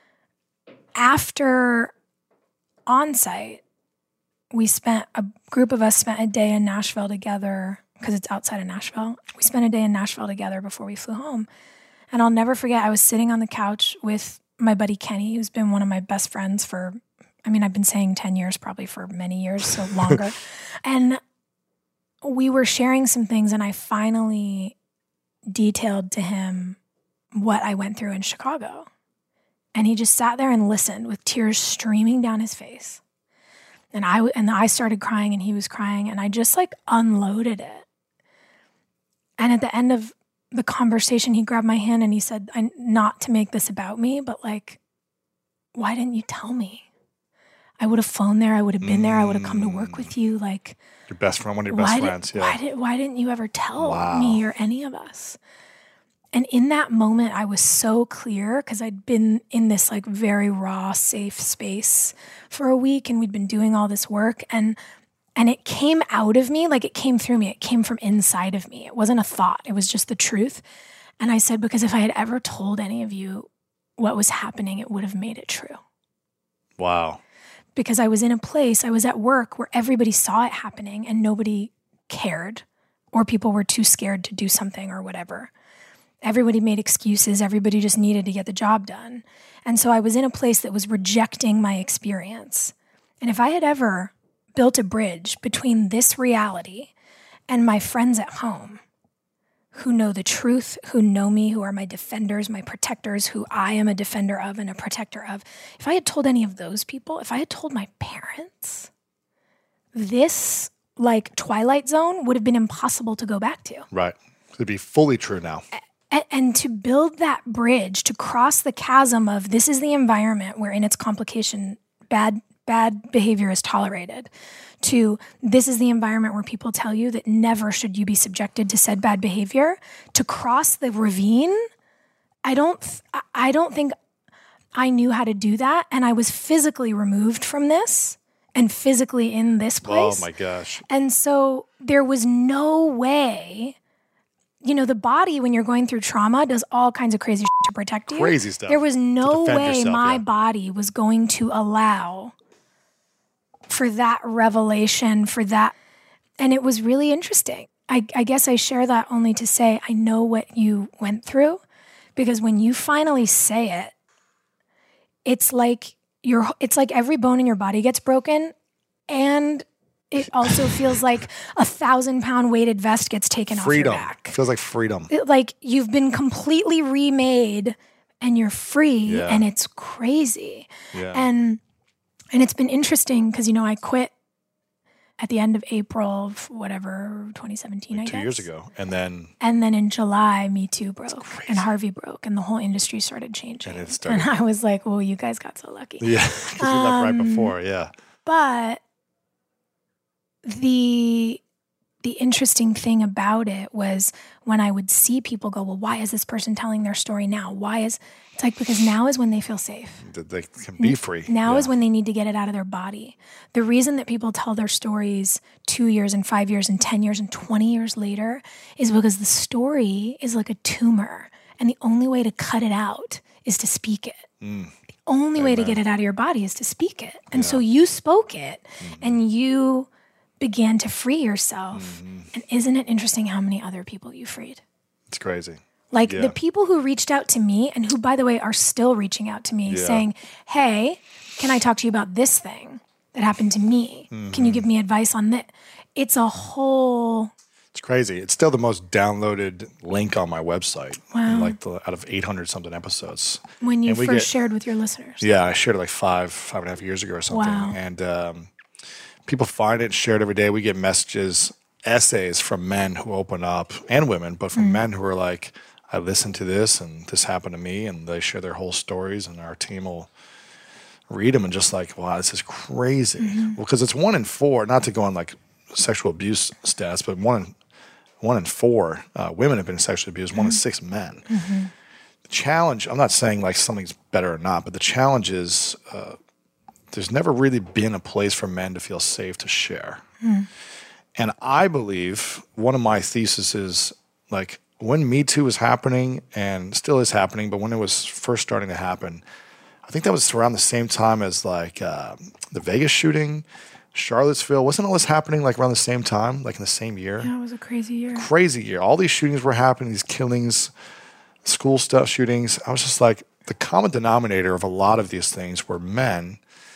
after Onsite, we spent, a group of us spent a day in Nashville together because it's outside of Nashville. We spent a day in Nashville together before we flew home. And I'll never forget, I was sitting on the couch with my buddy Kenny, who's been one of my best friends for, I mean, I've been saying ten years, probably for many years, so longer. And we were sharing some things and I finally detailed to him what I went through in Chicago. And he just sat there and listened with tears streaming down his face. And I, and I started crying and he was crying and I just like unloaded it. And at the end of the conversation, he grabbed my hand and he said, I, not to make this about me, but like, why didn't you tell me? I would have flown there. I would have been there. I would have come to work with you. Like, Your best friend, one of your best why did, friends. Yeah. Why, did, why didn't you ever tell Wow. me or any of us? And in that moment, I was so clear because I'd been in this like very raw, safe space for a week and we'd been doing all this work. And and it came out of me, like it came through me. It came from inside of me. It wasn't a thought. It was just the truth. And I said, because if I had ever told any of you what was happening, it would have made it true. Wow. Because I was in a place, I was at work where everybody saw it happening and nobody cared or people were too scared to do something or whatever. Everybody made excuses. Everybody just needed to get the job done. And so I was in a place that was rejecting my experience. And if I had ever built a bridge between this reality and my friends at home who know the truth, who know me, who are my defenders, my protectors, who I am a defender of and a protector of, if I had told any of those people, if I had told my parents, this like Twilight Zone would have been impossible to go back to. Right. It'd be fully true now. And, and to build that bridge, to cross the chasm of this is the environment where in its complication, bad bad behavior is tolerated, to this is the environment where people tell you that never should you be subjected to said bad behavior, to cross the ravine, I don't, I don't think I knew how to do that. And I was physically removed from this and physically in this place. Oh my gosh. And so there was no way, you know, the body when you're going through trauma does all kinds of crazy shit to protect you. Crazy stuff. There was no defend way yourself, my yeah. body was going to allow for that revelation, for that. And it was really interesting. I, I guess I share that only to say I know what you went through, because when you finally say it, it's like your it's like every bone in your body gets broken, and it also feels like a thousand pound weighted vest gets taken Freedom. off your back. Feels like freedom. It- like you've been completely remade and you're free, Yeah. and it's crazy. Yeah. And and it's been interesting because, you know, I quit at the end of April of whatever, twenty seventeen, I Two guess. years ago. And then And then in July, Me Too broke and Harvey broke and the whole industry started changing. And it started- And I was like, well, you guys got so lucky. yeah, because we left right Um, before. Yeah. But the the interesting thing about it was when I would see people go, well, why is this person telling their story now? Why is it's like, because now is when they feel safe. That they can be free. Now Yeah. is when they need to get it out of their body. The reason that people tell their stories two years and five years and ten years and twenty years later is because the story is like a tumor. And the only way to cut it out is to speak it. Mm. The only way to get it out of your body is to speak it. And so you spoke it Mm-hmm. and you began to free yourself. Mm-hmm. And isn't it interesting how many other people you freed? It's crazy. Like Yeah. the people who reached out to me and who, by the way, are still reaching out to me Yeah. saying, hey, can I talk to you about this thing that happened to me? Mm-hmm. Can you give me advice on this? It's a whole, It's crazy. It's still the most downloaded link on my website. Wow. Like the, out of eight hundred something episodes. when you And we first get- shared with your listeners. Yeah, I shared it like five, five and a half years ago or something. Wow. And um, people find it and share it every day. We get messages, essays from men who open up and women, but from Mm. men who are like, I listened to this and this happened to me, and they share their whole stories, and our team will read them and just like, wow, this is crazy. Mm-hmm. Well, because it's one in four, not to go on like sexual abuse stats, but one in, one in four uh, women have been sexually abused, one in six men. Mm-hmm. The challenge, I'm not saying like something's better or not, but the challenge is uh, there's never really been a place for men to feel safe to share. Mm. And I believe one of my theses is like when Me Too was happening and still is happening, but when it was first starting to happen, I think that was around the same time as like uh, the Vegas shooting, Charlottesville. Wasn't all this happening like around the same time, like in the same year? Yeah, it was a crazy year. Crazy year. All these shootings were happening, these killings, school stuff shootings. I was just like, the common denominator of a lot of these things were men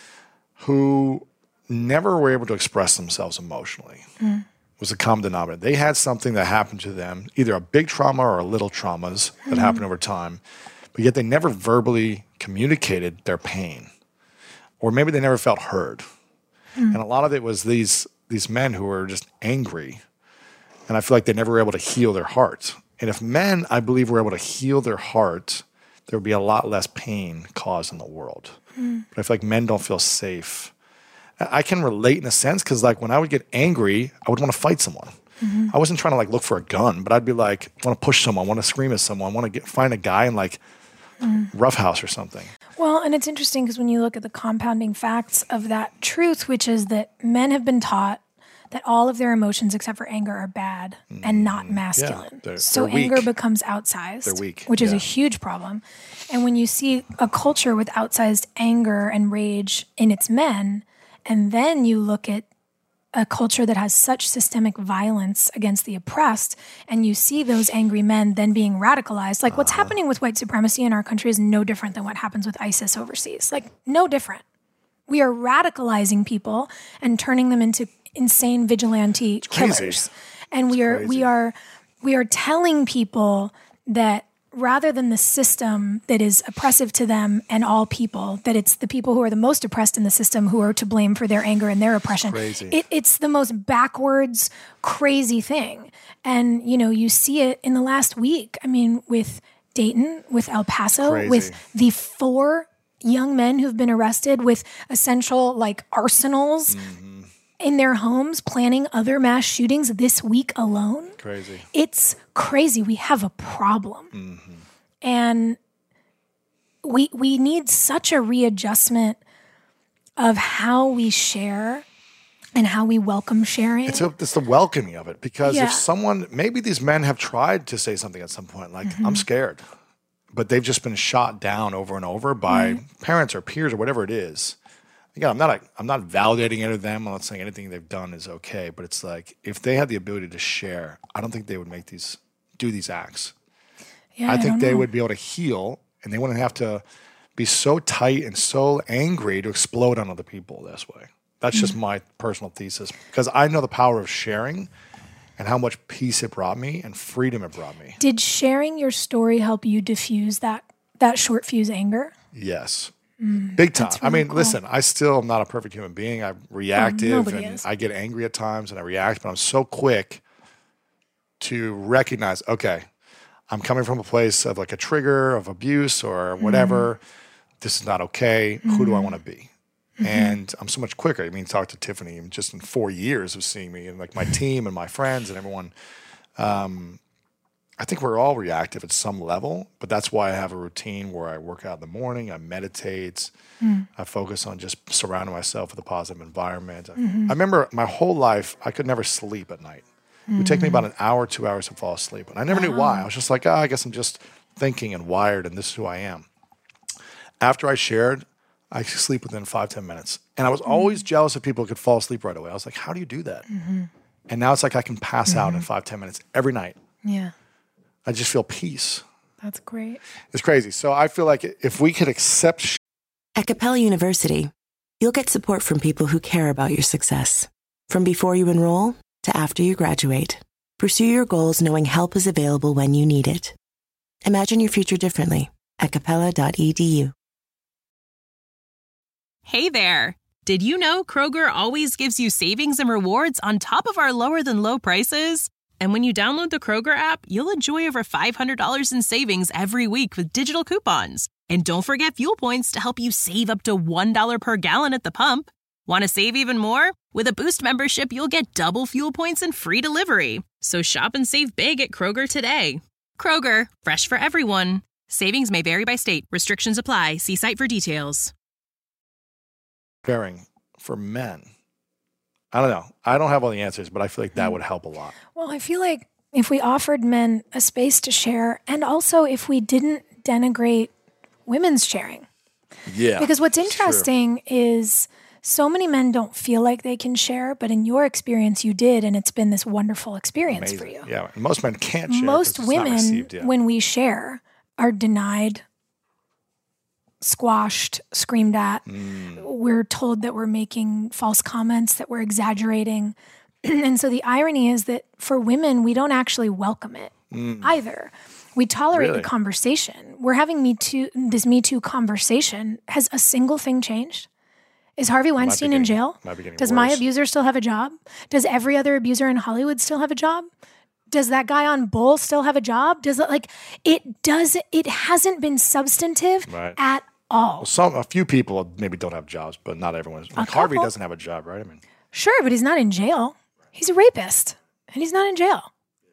who never were able to express themselves emotionally. Mm. Was a common denominator. They had something that happened to them, either a big trauma or a little traumas that Mhm. happened over time, but yet they never verbally communicated their pain, or maybe they never felt heard. Mm. And a lot of it was these these men who were just angry, and I feel like they never were able to heal their heart. And if men, I believe, were able to heal their heart, there would be a lot less pain caused in the world. Mm. But I feel like men don't feel safe. I can relate in a sense because, like, when I would get angry, I would want to fight someone. Mhm. I wasn't trying to like look for a gun, but I'd be like, want to push someone, want to scream at someone, want to get find a guy and like Mm. roughhouse or something. Well, and it's interesting because when you look at the compounding facts of that truth, which is that men have been taught that all of their emotions except for anger are bad and not masculine. they're- so they're anger weak. becomes outsized, They're weak, which is a yeah. huge problem. And when you see a culture with outsized anger and rage in its men, and then you look at a culture that has such systemic violence against the oppressed, and you see those angry men then being radicalized. Like what's happening with white supremacy in our country is no different than what happens with ISIS overseas. Like no different. We are radicalizing people and turning them into insane vigilante crazy. killers. And we are we are we are telling people that rather than the system that is oppressive to them and all people, that it's the people who are the most oppressed in the system who are to blame for their anger and their oppression. Crazy. It, it's the most backwards, crazy thing. And, you know, you see it in the last week. I mean, with Dayton, with El Paso, Crazy. with the four young men who've been arrested with essential, like, arsenals in their homes planning other mass shootings this week alone. Crazy. It's crazy. We have a problem. Mm-hmm. And we we need such a readjustment of how we share and how we welcome sharing. It's, a, it's the welcoming of it because Yeah. if someone, maybe these men have tried to say something at some point, like, Mm-hmm. I'm scared, but they've just been shot down over and over by Right. parents or peers or whatever it is. Again, I'm not a, I'm not validating any of them. I'm not saying anything they've done is okay, but it's like if they had the ability to share, I don't think they would make these do these acts. Yeah, I think don't they know. would be able to heal, and they wouldn't have to be so tight and so angry to explode on other people this way. That's just Mm. my personal thesis because I know the power of sharing and how much peace it brought me and freedom it brought me. Did sharing your story help you diffuse that that short fuse anger? Yes. Mm, Big time. that's I really mean, cool. listen, I still am not a perfect human being. I'm reactive nobody and is. I get angry at times and I react, but I'm so quick to recognize, okay, I'm coming from a place of like a trigger of abuse or whatever. This is not okay. Who do I Mhm. want to be? Mhm. And I'm so much quicker. I mean, talk to Tiffany just in four years of seeing me and like my team and my friends and everyone. Um, I think we're all reactive at some level, but that's why I have a routine where I work out in the morning, I meditate, Mm. I focus on just surrounding myself with a positive environment. Mhm. I remember my whole life, I could never sleep at night. It would take me Mhm. about an hour, two hours to fall asleep. And I never knew why. Wow. I was just like, oh, I guess I'm just thinking and wired, and this is who I am. After I shared, I could sleep within five, ten minutes. And I was always jealous of people who could fall asleep right away. I was like, how do you do that? Mhm. And now it's like I can pass out in Mhm. five, ten minutes every night. Yeah. I just feel peace. That's great. It's crazy. So I feel like if we could accept... Sh- At Capella University, you'll get support from people who care about your success. From before you enroll to after you graduate, pursue your goals knowing help is available when you need it. Imagine your future differently at capella dot e d u. Hey there. Did you know Kroger always gives you savings and rewards on top of our lower than low prices? And when you download the Kroger app, you'll enjoy over five hundred dollars in savings every week with digital coupons. And don't forget fuel points to help you save up to one dollar per gallon at the pump. Want to save even more? With a Boost membership, you'll get double fuel points and free delivery. So shop and save big at Kroger today. Kroger, fresh for everyone. Savings may vary by state. Restrictions apply. See site for details. Sharing for men. I don't know. I don't have all the answers, but I feel like that would help a lot. Well, I feel like if we offered men a space to share, and also if we didn't denigrate women's sharing. Yeah. Because what's interesting is so many men don't feel like they can share, but in your experience, you did, and it's been this wonderful experience Amazing. for you. Yeah. Most men can't share. Most 'cause it's not women, received yet. when we share, are denied, squashed, screamed at. Mm. We're told that we're making false comments, that we're exaggerating. And so the irony is that for women, we don't actually welcome it Mm. either. We tolerate Really? the conversation. We're having Me Too, this Me Too conversation. Has a single thing changed? Is Harvey Weinstein in getting- jail? might be getting Does my worse. abuser still have a job? Does every other abuser in Hollywood still have a job? Does that guy on Bull still have a job? Does it like it does it hasn't been substantive Right. at all. Well, some a few people maybe don't have jobs, but not everyone. Like Harvey doesn't have a job, right? I mean, Sure, but he's not in jail. He's a rapist, and he's not in jail.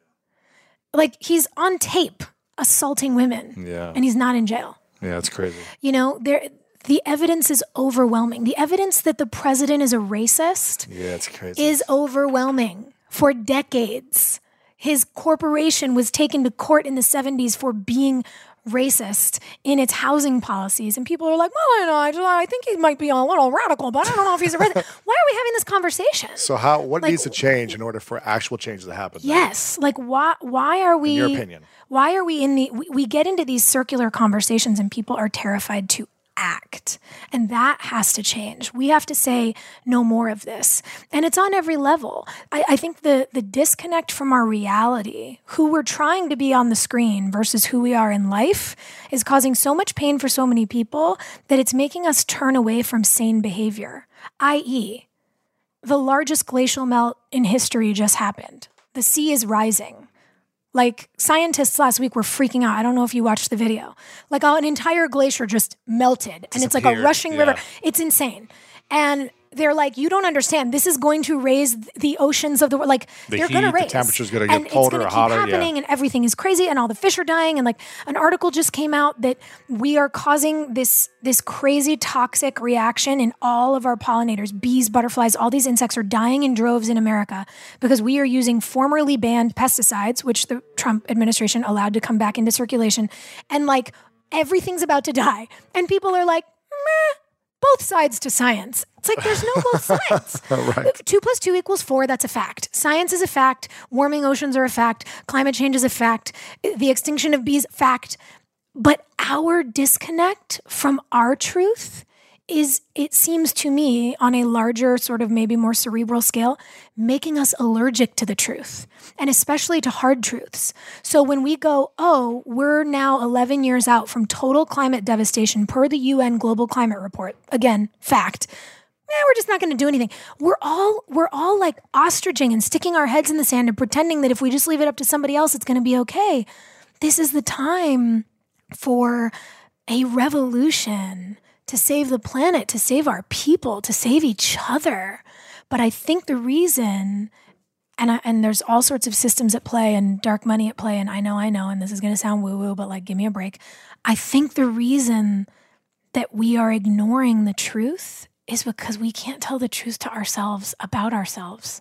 Like, he's on tape assaulting women, yeah, and he's not in jail. yeah, it's crazy. You know, there the evidence is overwhelming. The evidence that the president is a racist Yeah, it's crazy. is overwhelming. For decades, his corporation was taken to court in the seventies for being racist in its housing policies. And people are like, well, I know, I, just, I think he might be a little radical, but I don't know if he's a racist. Why are we having this conversation? So how? What Like- needs to change in order for actual change to happen? then? Yes. Like, why, why are we... In your opinion. Why are we in the... We, we get into these circular conversations and people are terrified to act. And that has to change. We have to say no more of this. And it's on every level. I, I think the the disconnect from our reality, who we're trying to be on the screen versus who we are in life, is causing so much pain for so many people that it's making us turn away from sane behavior, that is, the largest glacial melt in history just happened. The sea is rising. Like, scientists last week were freaking out. I don't know if you watched the video. Like, an entire glacier just melted, and it's like a Disappeared, rushing yeah. river. It's insane. And they're like, you don't understand. This is going to raise the oceans of the world. Like, The they're going to heat, the raise. temperature's gonna get and colder it's or gonna hotter, keep yeah. happening, and everything is crazy, and all the fish are dying. And like, an article just came out that we are causing this this crazy toxic reaction in all of our pollinators. Bees, butterflies, all these insects are dying in droves in America because we are using formerly banned pesticides, which the Trump administration allowed to come back into circulation. And like, everything's about to die. And people are like, meh, both sides to science. It's like, there's no both sides. Right. Two plus two equals four. That's a fact. Science is a fact. Warming oceans are a fact. Climate change is a fact. The extinction of bees, fact. But our disconnect from our truth is, it seems to me, on a larger, sort of maybe more cerebral scale, making us allergic to the truth, and especially to hard truths. So when we go, oh, we're now eleven years out from total climate devastation per the U N Global Climate Report, again, fact, eh, we're just not going to do anything. We're all we're all like ostriching and sticking our heads in the sand and pretending that if we just leave it up to somebody else, it's going to be okay. This is the time for a revolution to save the planet, to save our people, to save each other. But I think the reason, and I, and there's all sorts of systems at play and dark money at play, and I know, I know, and this is going to sound woo-woo, but like, give me a break. I think the reason that we are ignoring the truth is because we can't tell the truth to ourselves about ourselves.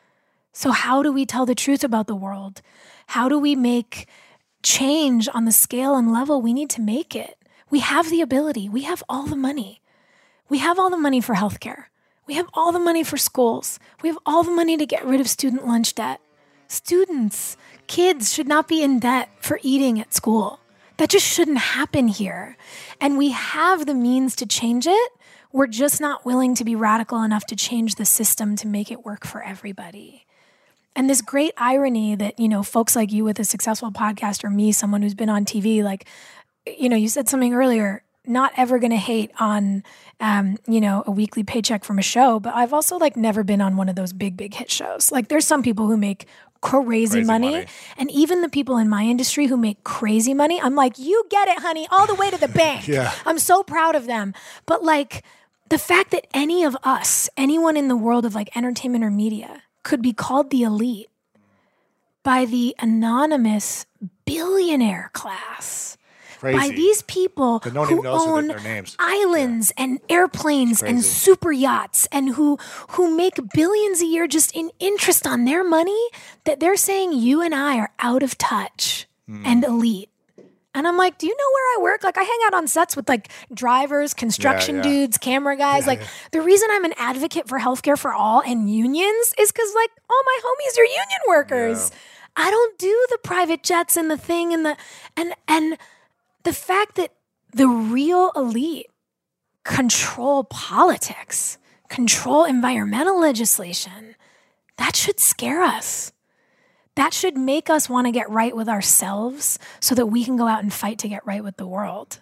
So how do we tell the truth about the world? How do we make change on the scale and level we need to make it? We have the ability. We have all the money. We have all the money for healthcare. We have all the money for schools. We have all the money to get rid of student lunch debt. Students, kids should not be in debt for eating at school. That just shouldn't happen here. And we have the means to change it. We're just not willing to be radical enough to change the system to make it work for everybody. And this great irony that, you know, folks like you with a successful podcast, or me, someone who's been on T V, like, you know, you said something earlier, not ever going to hate on, um, you know, a weekly paycheck from a show, but I've also like never been on one of those big, big hit shows. Like there's some people who make crazy, crazy money, money. And even the people in my industry who make crazy money, I'm like, you get it, honey, all the way to the bank. Yeah. I'm so proud of them. But like the fact that any of us, anyone in the world of like entertainment or media could be called the elite by the anonymous billionaire class, Crazy. by these people no who own their names. islands yeah. and airplanes and super yachts, and who who make billions a year just in interest on their money, that they're saying you and I are out of touch mm. and elite. And I'm like, do you know where I work? Like I hang out on sets with like drivers, construction yeah, yeah. dudes, camera guys. Yeah, like yeah. the reason I'm an advocate for healthcare for all and unions is because like all my homies are union workers. Yeah. I don't do the private jets and the thing and the and and the fact that the real elite control politics, control environmental legislation, that should scare us. That should make us want to get right with ourselves so that we can go out and fight to get right with the world.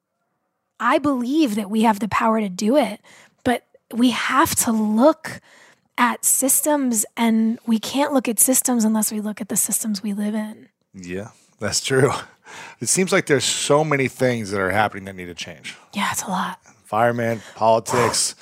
I believe that we have the power to do it, but we have to look at systems, and we can't look at systems unless we look at the systems we live in. Yeah, that's true. It seems like there's so many things that are happening that need to change. Yeah, it's a lot. Environment, politics,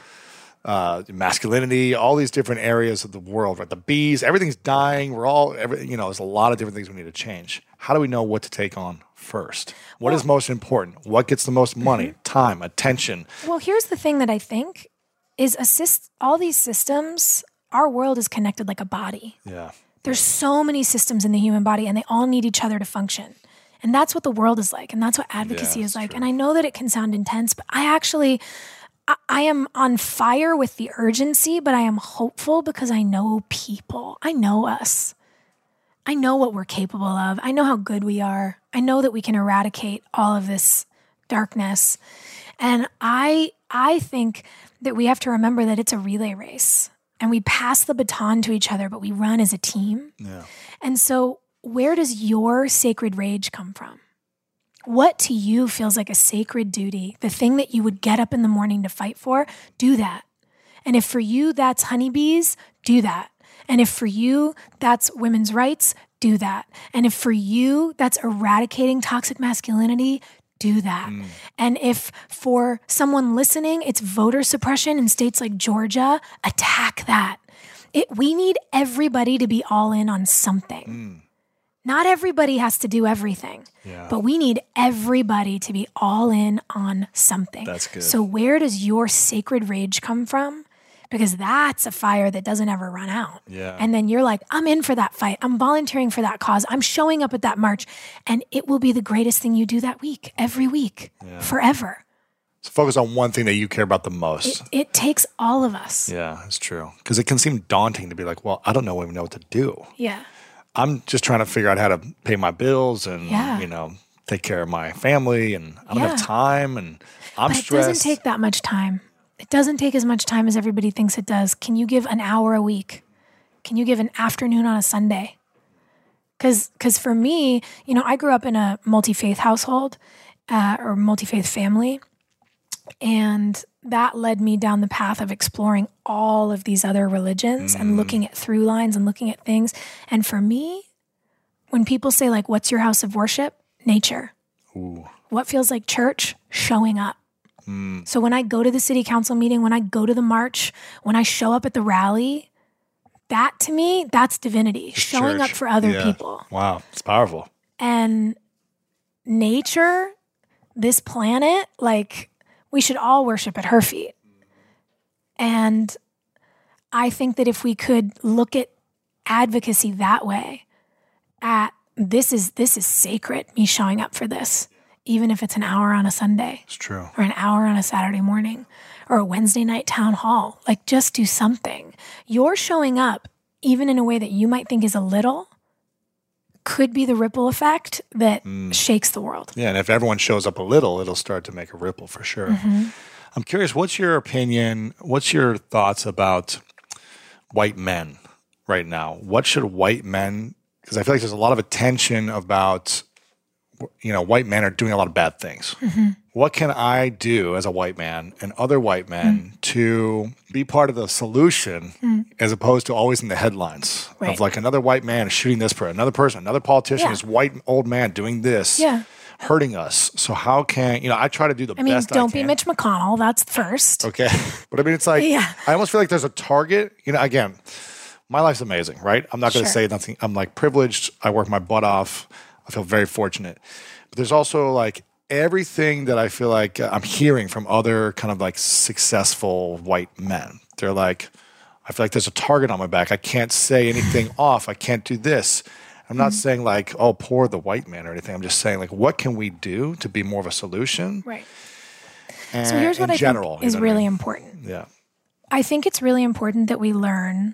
uh, masculinity, all these different areas of the world, right? The bees, everything's dying. We're all, every, you know, there's a lot of different things we need to change. How do we know what to take on first? What well, is most important? What gets the most money, mm-hmm. time, attention? Well, here's the thing that I think is assist all these systems, our world is connected like a body. Yeah. There's so many systems in the human body, and they all need each other to function. And that's what the world is like, and that's what advocacy yeah, is like. True. And I know that it can sound intense, but I actually, I, I am on fire with the urgency, but I am hopeful because I know people. I know us. I know what we're capable of. I know how good we are. I know that we can eradicate all of this darkness. And I, I think that we have to remember that it's a relay race, and we pass the baton to each other, but we run as a team. Yeah. And so where does your sacred rage come from? What to you feels like a sacred duty, the thing that you would get up in the morning to fight for? Do that. And if for you that's honeybees, do that. And if for you that's women's rights, do that. And if for you that's eradicating toxic masculinity, do that. Mm. And if for someone listening, it's voter suppression in states like Georgia, attack that. It, we need everybody to be all in on something. Mm. Not everybody has to do everything, yeah. but we need everybody to be all in on something. That's good. So where does your sacred rage come from? Because that's a fire that doesn't ever run out. Yeah. And then you're like, I'm in for that fight. I'm volunteering for that cause. I'm showing up at that march. And it will be the greatest thing you do that week, every week, yeah. forever. So focus on one thing that you care about the most. It, it takes all of us. Yeah, it's true. Because it can seem daunting to be like, well, I don't know even know what to do. Yeah. I'm just trying to figure out how to pay my bills and, yeah. you know, take care of my family, and I don't yeah. have time, and I'm but stressed. It doesn't take that much time. It doesn't take as much time as everybody thinks it does. Can you give an hour a week? Can you give an afternoon on a Sunday? Because because for me, you know, I grew up in a multi-faith household uh, or multi-faith family, and that led me down the path of exploring all of these other religions mm. and looking at through lines and looking at things. And for me, when people say like, what's your house of worship? Nature. Ooh. What feels like church? Showing up. Mm. So when I go to the city council meeting, when I go to the march, when I show up at the rally, that to me, that's divinity. Just showing church. up for other yeah. people. Wow, it's powerful. And nature, this planet, like, we should all worship at her feet. And I think that if we could look at advocacy that way, at this is this is sacred, me showing up for this, even if it's an hour on a Sunday. It's true. Or an hour on a Saturday morning, or a Wednesday night town hall. Like, just do something. You're showing up, even in a way that you might think is a little, could be the ripple effect that mm. shakes the world. Yeah, and if everyone shows up a little, it'll start to make a ripple for sure. Mm-hmm. I'm curious, what's your opinion, what's your thoughts about white men right now? What should white men, because I feel like there's a lot of attention about, you know, white men are doing a lot of bad things. Mm-hmm. What can I do as a white man and other white men mm. to be part of the solution mm. as opposed to always in the headlines right. of like another white man is shooting this person, another person, another politician, yeah. this white old man doing this, yeah. hurting us. So how can, you know, I try to do the I mean, best I can. Don't be Mitch McConnell. That's first. Okay. But I mean, it's like, yeah. I almost feel like there's a target, you know, again, my life's amazing, right? I'm not going to sure. say nothing. I'm like privileged. I work my butt off. I feel very fortunate. But there's also like everything that I feel like I'm hearing from other kind of like successful white men. They're like, I feel like there's a target on my back. I can't say anything off. I can't do this. I'm not mm-hmm. saying like, oh, poor the white man or anything. I'm just saying like, what can we do to be more of a solution? Right. And so here's what I general, think is you know really I mean? important. Yeah. I think it's really important that we learn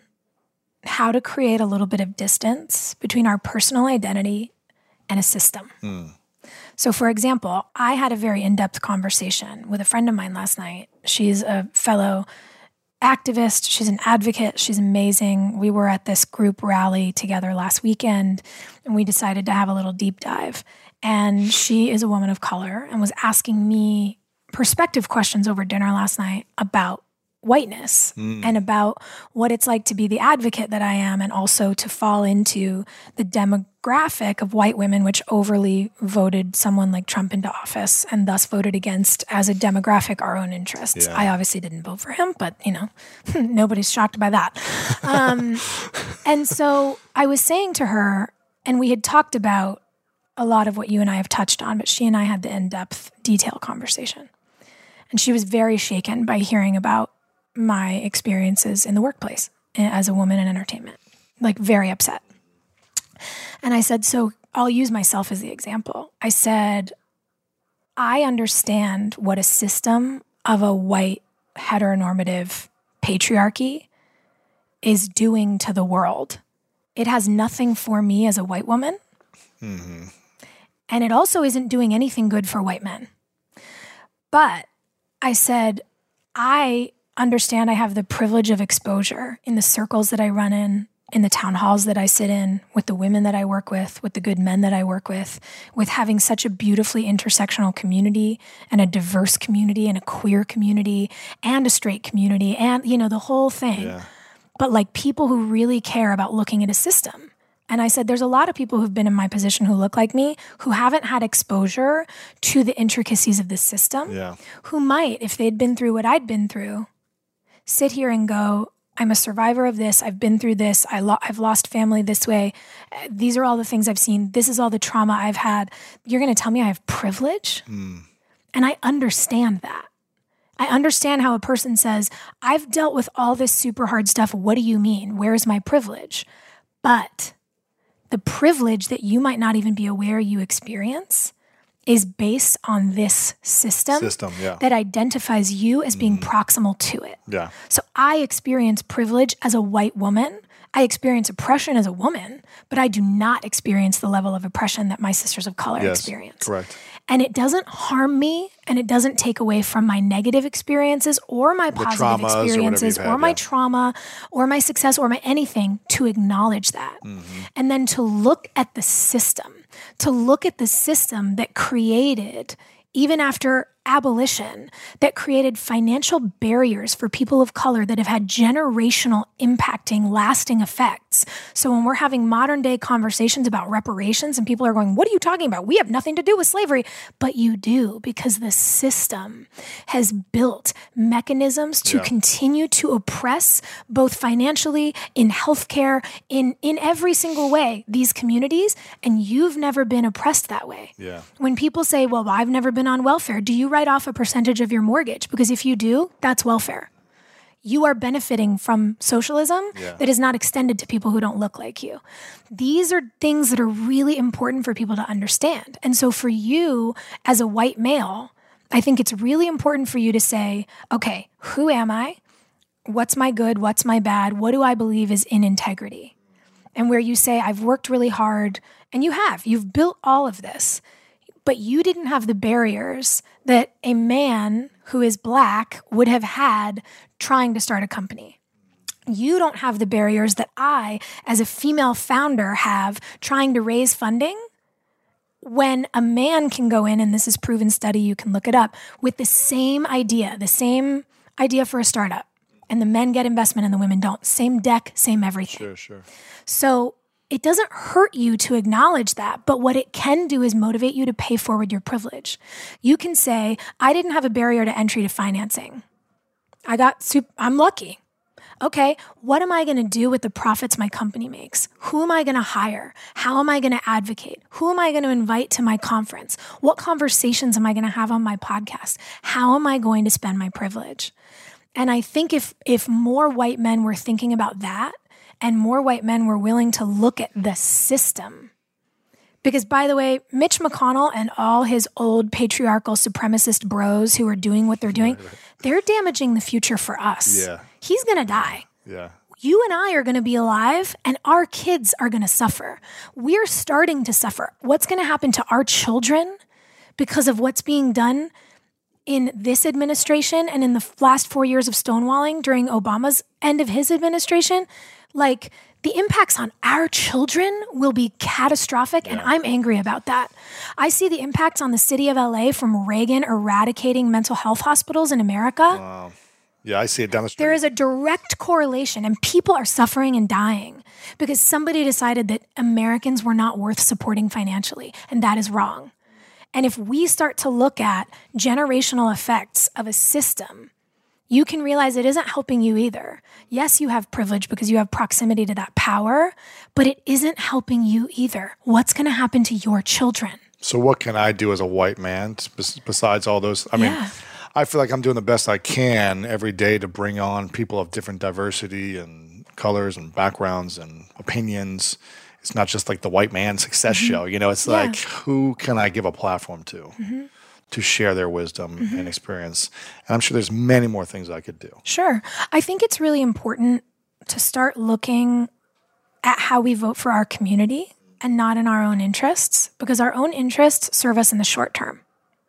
how to create a little bit of distance between our personal identity and a system. Mm. So for example, I had a very in-depth conversation with a friend of mine last night. She's a fellow activist. She's an advocate. She's amazing. We were at this group rally together last weekend, and we decided to have a little deep dive. And she is a woman of color and was asking me perspective questions over dinner last night about whiteness mm. and about what it's like to be the advocate that I am, and also to fall into the demographic of white women, which overly voted someone like Trump into office and thus voted against as a demographic our own interests. Yeah. I obviously didn't vote for him, but you know, nobody's shocked by that. Um, and so I was saying to her, and we had talked about a lot of what you and I have touched on, but she and I had the in-depth detail conversation. And she was very shaken by hearing about my experiences in the workplace as a woman in entertainment, like very upset. And I said, so I'll use myself as the example. I said, I understand what a system of a white heteronormative patriarchy is doing to the world. It has nothing for me as a white woman. Mm-hmm. And it also isn't doing anything good for white men. But I said, I understand I have the privilege of exposure in the circles that I run in, in the town halls that I sit in, with the women that I work with, with the good men that I work with, with having such a beautifully intersectional community and a diverse community and a queer community and a straight community and, you know, the whole thing. Yeah. But like people who really care about looking at a system. And I said, there's a lot of people who've been in my position who look like me, who haven't had exposure to the intricacies of the system, yeah. who might, if they'd been through what I'd been through, sit here and go, I'm a survivor of this. I've been through this. I lo- I've lost family this way. These are all the things I've seen. This is all the trauma I've had. You're going to tell me I have privilege? Mm. And I understand that. I understand how a person says, I've dealt with all this super hard stuff. What do you mean? Where's my privilege? But the privilege that you might not even be aware you experience is based on this system, system yeah. that identifies you as being mm. proximal to it. Yeah. So I experience privilege as a white woman. I experience oppression as a woman, but I do not experience the level of oppression that my sisters of color yes, experience. Correct. And it doesn't harm me, and it doesn't take away from my negative experiences or my the positive experiences or, had, or my yeah. trauma or my success or my anything, to acknowledge that. Mm-hmm. And then to look at the system, to look at the system that created, even after abolition, that created financial barriers for people of color that have had generational impacting, lasting effects. So when we're having modern day conversations about reparations and people are going, what are you talking about? We have nothing to do with slavery. But you do, because the system has built mechanisms to yeah. continue to oppress, both financially, in healthcare, in, in every single way, these communities. And you've never been oppressed that way. Yeah. When people say, well, I've never been on welfare, do you write off a percentage of your mortgage? Because if you do, that's welfare. You are benefiting from socialism yeah. that is not extended to people who don't look like you. These are things that are really important for people to understand. And so for you as a white male, I think it's really important for you to say, okay, who am I? What's my good? What's my bad? What do I believe is in integrity? and where you say, I've worked really hard, and you have, you've built all of this, but you didn't have the barriers that a man who is Black would have had trying to start a company. You don't have the barriers that I, as a female founder, have trying to raise funding. When a man can go in, and this is proven study, you can look it up, with the same idea, the same idea for a startup, and the men get investment and the women don't. Same deck, same everything. Sure, sure. So it doesn't hurt you to acknowledge that, but what it can do is motivate you to pay forward your privilege. You can say, I didn't have a barrier to entry to financing. I got, super, I'm lucky. Okay, what am I going to do with the profits my company makes? Who am I going to hire? How am I going to advocate? Who am I going to invite to my conference? What conversations am I going to have on my podcast? How am I going to spend my privilege? And I think if if more white men were thinking about that, and more white men were willing to look at the system, because, by the way, Mitch McConnell and all his old patriarchal supremacist bros who are doing what they're doing, right, right. they're damaging the future for us. Yeah. He's going to die. Yeah. You and I are going to be alive, and our kids are going to suffer. We're starting to suffer. What's going to happen to our children because of what's being done in this administration and in the last four years of stonewalling during Obama's end of his administration? Like, the impacts on our children will be catastrophic, yeah. and I'm angry about that. I see the impacts on the city of L A from Reagan eradicating mental health hospitals in America. Wow. Yeah, I see it down the street. There is a direct correlation, and people are suffering and dying because somebody decided that Americans were not worth supporting financially, and that is wrong. And if we start to look at generational effects of a system, you can realize it isn't helping you either. Yes, you have privilege because you have proximity to that power, but it isn't helping you either. What's going to happen to your children? So what can I do as a white man besides all those? I mean, yeah. I feel like I'm doing the best I can every day to bring on people of different diversity and colors and backgrounds and opinions. It's not just like the white man success mm-hmm. show. You know, it's yeah. like, who can I give a platform to? Mm-hmm. to share their wisdom mm-hmm. and experience. And I'm sure there's many more things I could do. Sure. I think it's really important to start looking at how we vote for our community and not in our own interests, because our own interests serve us in the short term.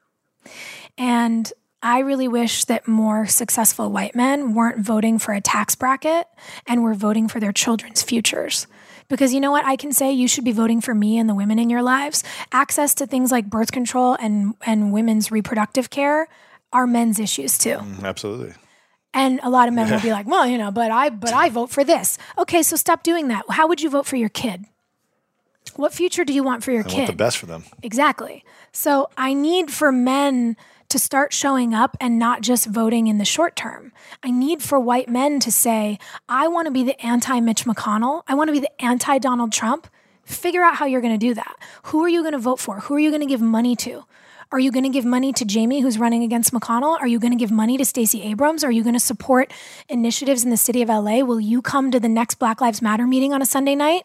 And I really wish that more successful white men weren't voting for a tax bracket and were voting for their children's futures. Because you know what? I can say you should be voting for me and the women in your lives. Access to things like birth control and, and women's reproductive care are men's issues too. Mm, absolutely. And a lot of men will be like, well, you know, but I but I vote for this. Okay, so stop doing that. How would you vote for your kid? What future do you want for your I kid? want the best for them. Exactly. So I need for men to start showing up and not just voting in the short term. I need for white men to say, I want to be the anti-Mitch McConnell. I want to be the anti-Donald Trump. Figure out how you're going to do that. Who are you going to vote for? Who are you going to give money to? Are you going to give money to Jamie, who's running against McConnell? Are you going to give money to Stacey Abrams? Are you going to support initiatives in the city of L A? Will you come to the next Black Lives Matter meeting on a Sunday night?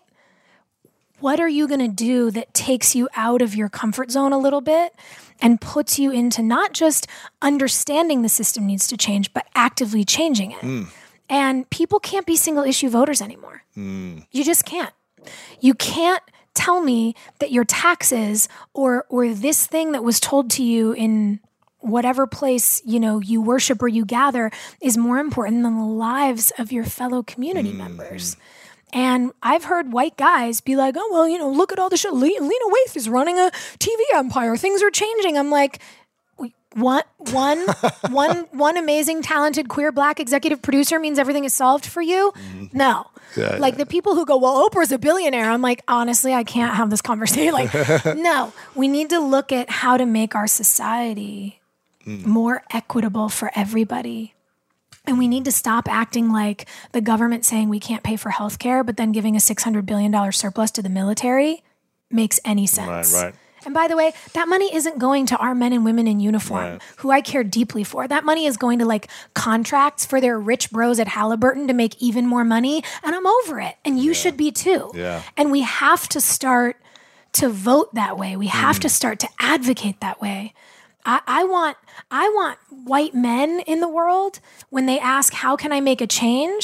What are you going to do that takes you out of your comfort zone a little bit and puts you into not just understanding the system needs to change, but actively changing it? Mm. And people can't be single issue voters anymore. Mm. You just can't. You can't tell me that your taxes or or this thing that was told to you in whatever place, you know, you worship or you gather is more important than the lives of your fellow community mm. members. And I've heard white guys be like, oh, well, you know, look at all the shit. Lena Waithe is running a T V empire. Things are changing. I'm like, one, one, one, one amazing, talented, queer, Black executive producer means everything is solved for you? Mm-hmm. No. Yeah, like yeah. the people who go, well, Oprah's a billionaire. I'm like, honestly, I can't have this conversation. Like, no, we need to look at how to make our society mm. more equitable for everybody. And we need to stop acting like the government saying we can't pay for healthcare, but then giving a six hundred billion dollars surplus to the military makes any sense. Right, right. And by the way, that money isn't going to our men and women in uniform, right. who I care deeply for. That money is going to like contracts for their rich bros at Halliburton to make even more money. And I'm over it. And you yeah. should be too. Yeah. And we have to start to vote that way. We have mm. to start to advocate that way. I, I want I want white men in the world, when they ask, how can I make a change,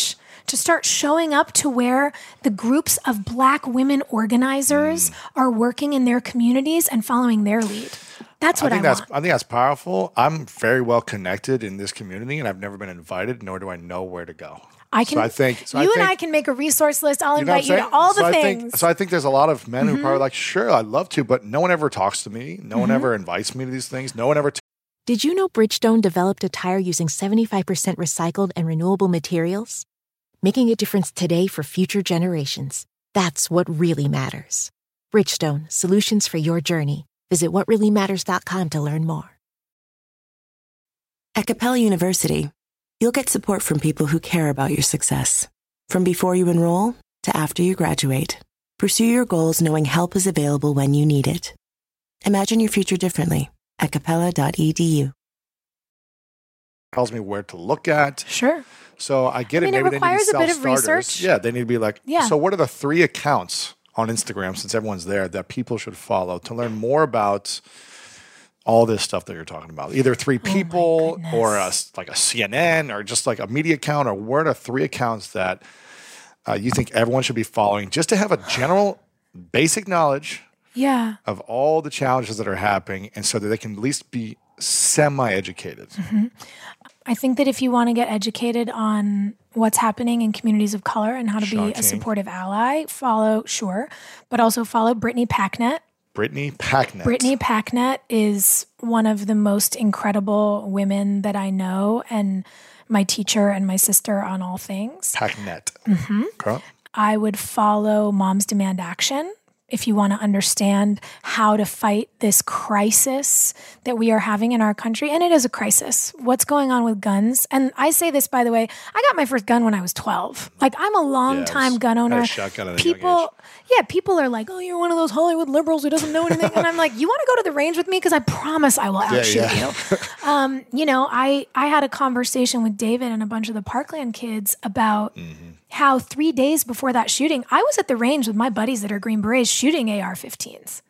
to start showing up to where the groups of Black women organizers mm. are working in their communities and following their lead. That's what I, think I that's, want. I think that's powerful. I'm very well connected in this community, and I've never been invited, nor do I know where to go. I can. So I think so you I and think, I can make a resource list. I'll you know invite you to all the so I things. Think, so I think there's a lot of men mm-hmm. who are probably like, sure, I'd love to, but no one ever talks to me. No mm-hmm. one ever invites me to these things. No one ever. T- Did you know Bridgestone developed a tire using seventy-five percent recycled and renewable materials? Making a difference today for future generations. That's what really matters. Bridgestone, solutions for your journey. Visit what really matters dot com to learn more. At Capella University, you'll get support from people who care about your success. From before you enroll to after you graduate, pursue your goals knowing help is available when you need it. Imagine your future differently at capella dot e d u. Tells me where to look at. Sure. So I get I mean, it. Maybe it requires they need to be a bit of self-starters. research. Yeah, they need to be like, yeah. So what are the three accounts on Instagram, since everyone's there, that people should follow to learn more about all this stuff that you're talking about? Either three people oh or a, like a C N N or just like a media account, or what are three accounts that uh, you think everyone should be following just to have a general basic knowledge yeah. of all the challenges that are happening, and so that they can at least be semi-educated? Mm-hmm. I think that if you want to get educated on what's happening in communities of color and how to Sean be King. a supportive ally, follow, sure, but also follow Brittany Packnett. Brittany Packnett. Brittany Packnett is one of the most incredible women that I know, and my teacher and my sister on all things. Packnett. Mm-hmm. Okay. I would follow Moms Demand Action if you want to understand how to fight this crisis that we are having in our country. And it is a crisis. What's going on with guns? And I say this, by the way, I got my first gun when I was twelve. Like, I'm a long time yes. gun owner. I had a shotgun at a people, young age. Yeah, people are like, oh, you're one of those Hollywood liberals who doesn't know anything. And I'm like, you want to go to the range with me? Because I promise I will outshoot yeah, yeah. you. um, you know, I, I had a conversation with David and a bunch of the Parkland kids about mm-hmm. how three days before that shooting, I was at the range with my buddies that are Green Berets shooting A R fifteens.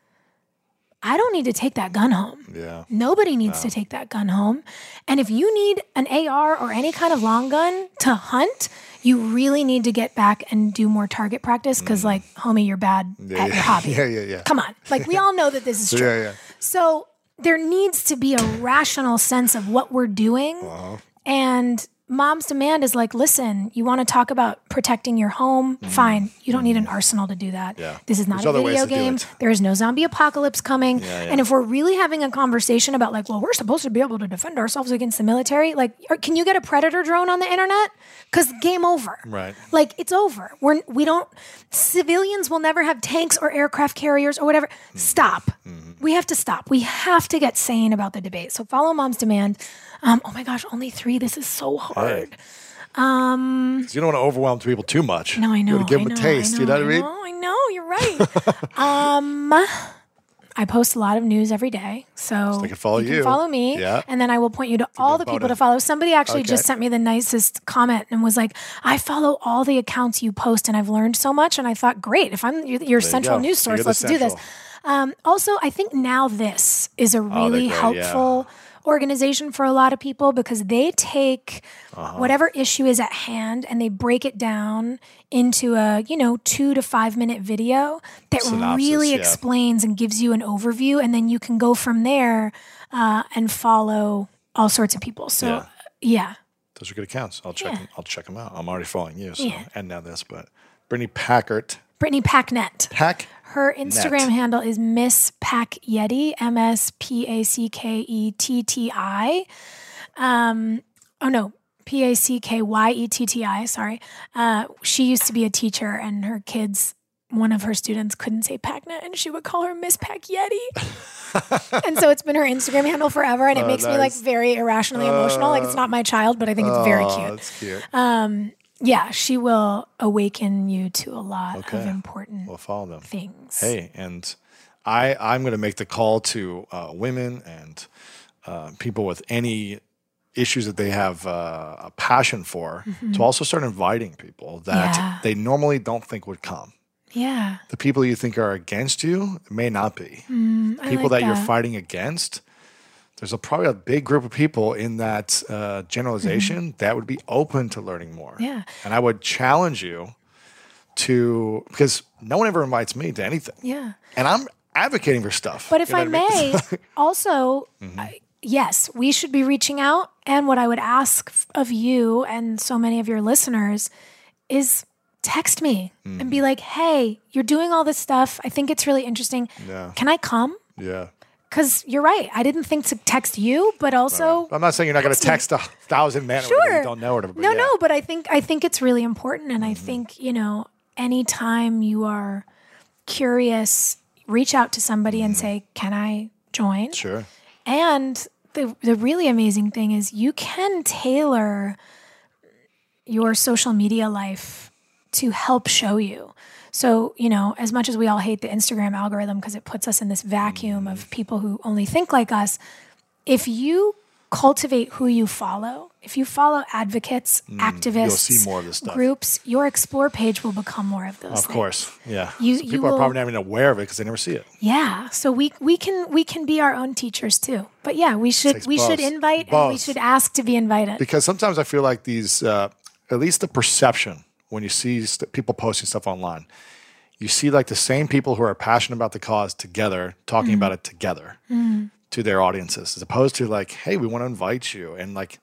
I don't need to take that gun home. Yeah. Nobody needs no. to take that gun home. And if you need an A R or any kind of long gun to hunt, you really need to get back and do more target practice because, mm. like, homie, you're bad yeah, at yeah. your hobby. Yeah, yeah, yeah. Come on. Like, we all know that this is true. Yeah, yeah. So there needs to be a rational sense of what we're doing. Uh-huh. And Mom's Demand is like, listen, you want to talk about protecting your home? Mm. Fine. You don't need an arsenal to do that. Yeah. This is not There's a video game. There is no zombie apocalypse coming. Yeah, yeah. And if we're really having a conversation about like, well, we're supposed to be able to defend ourselves against the military, like, or, can you get a Predator drone on the internet? Because game over. Right. Like, it's over. We're, we don't, civilians will never have tanks or aircraft carriers or whatever. Mm. Stop. Mm-hmm. We have to stop. We have to get sane about the debate. So follow Mom's Demand. Um, oh my gosh, only three. This is so hard. Hey. Um, you don't want to overwhelm people too much. No, I know. You want to give I them know, a taste. I know, You know what I I mean? know, I know. You're right. um, I post a lot of news every day, so, so they can follow you. you. Can follow me, yeah. And then I will point you to all the people to follow. Somebody actually okay. just sent me the nicest comment and was like, "I follow all the accounts you post, and I've learned so much." And I thought, great, if I'm your, your central you news source, let's central. do this. Um, also, I think Now This is a really oh, great, helpful yeah. organization for a lot of people because they take uh-huh. whatever issue is at hand and they break it down into a, you know, two to five minute video that Synopsis, really yeah. explains and gives you an overview. And then you can go from there uh, and follow all sorts of people. So, yeah. yeah. Those are good accounts. I'll check Yeah. them. I'll check them out. I'm already following you. So, Yeah. and now this, but Brittany Packert. Brittany Packnett. Pack. Her Instagram Net. handle is Miss Pack Yeti, M S P A C K E T T I. Um, oh, no, P A C K Y E T T I, sorry. Uh, she used to be a teacher, and her kids, one of her students couldn't say Packnet, and she would call her Miss Pack Yeti. And so it's been her Instagram handle forever, and it oh, makes nice. me like very irrationally emotional. Like, it's not my child, but I think it's very oh, cute. That's cute. Um, yeah, she will awaken you to a lot okay. of important we'll follow them. things. Hey, and I, I'm going to make the call to uh, women and uh, people with any issues that they have uh, a passion for Mm-hmm. to also start inviting people that Yeah. they normally don't think would come. Yeah. The people you think are against you may not be. Mm, I people like that, you're that. fighting against, there's a, probably a big group of people in that uh, generalization mm-hmm. that would be open to learning more. Yeah. And I would challenge you to, because no one ever invites me to anything. Yeah. And I'm advocating for stuff. But if you know I may, I mean? also, mm-hmm. I, yes, we should be reaching out. And what I would ask of you and so many of your listeners is text me mm. and be like, hey, you're doing all this stuff. I think it's really interesting. Yeah. Can I come? Yeah. Because you're right. I didn't think to text you, but also right. I'm not saying you're not going to text a thousand men sure. you don't know or whatever. No, yeah. no, but I think I think it's really important. And mm-hmm. I think, you know, anytime you are curious, reach out to somebody mm-hmm. and say, can I join? Sure. And the the really amazing thing is you can tailor your social media life to help show you. So, you know, as much as we all hate the Instagram algorithm because it puts us in this vacuum mm. of people who only think like us, if you cultivate who you follow, if you follow advocates, mm. activists, you'll see more of this stuff. Groups, your Explore page will become more of those Of things. course, yeah. You, so you people will, are probably not even aware of it because they never see it. Yeah, so we we can we can be our own teachers too. But yeah, we should we both. should invite both. and we should ask to be invited. Because sometimes I feel like these, uh, at least the perception when you see st- people posting stuff online, you see like the same people who are passionate about the cause together, talking mm. about it together mm. to their audiences, as opposed to like, hey, we want to invite you and like,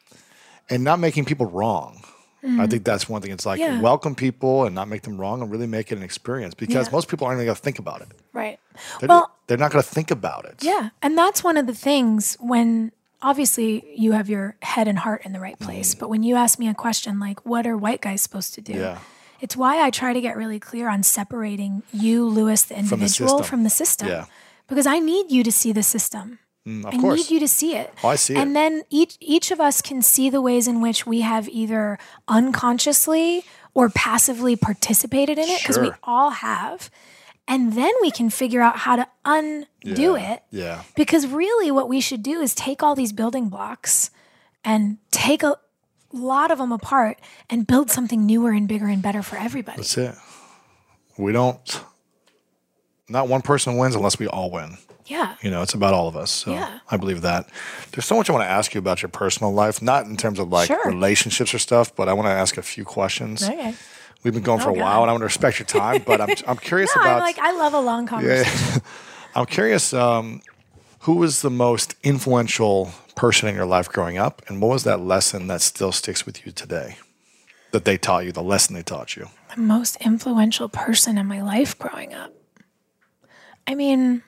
and not making people wrong. Mm. I think that's one thing. It's like yeah. welcome people and not make them wrong and really make it an experience because yeah. most people aren't even going to think about it. Right. They're, well, they're not going to think about it. Yeah. And that's one of the things when obviously you have your head and heart in the right place. Mm. But when you ask me a question like, what are white guys supposed to do? Yeah. It's why I try to get really clear on separating you, Lewis, the individual, from the system. From the system. Yeah. Because I need you to see the system. Mm, of I course. need you to see it. Oh, I see and it. And then each each of us can see the ways in which we have either unconsciously or passively participated in it, because sure. we all have. And then we can figure out how to undo yeah. it. Yeah. Because really what we should do is take all these building blocks and take a lot of them apart and build something newer and bigger and better for everybody. That's it. We don't, not one person wins unless we all win. Yeah. You know, it's about all of us. So yeah. I believe that. There's so much I want to ask you about your personal life, not in terms of like sure. relationships or stuff, but I want to ask a few questions. Okay. We've been going for oh, a God. while and I want to respect your time, but I'm I'm curious no, about. I'm like, I love a long conversation. Yeah, I'm curious, um, who was the most influential person in your life growing up, and what was that lesson that still sticks with you today that they taught you, the lesson they taught you? The most influential person in my life growing up. I mean,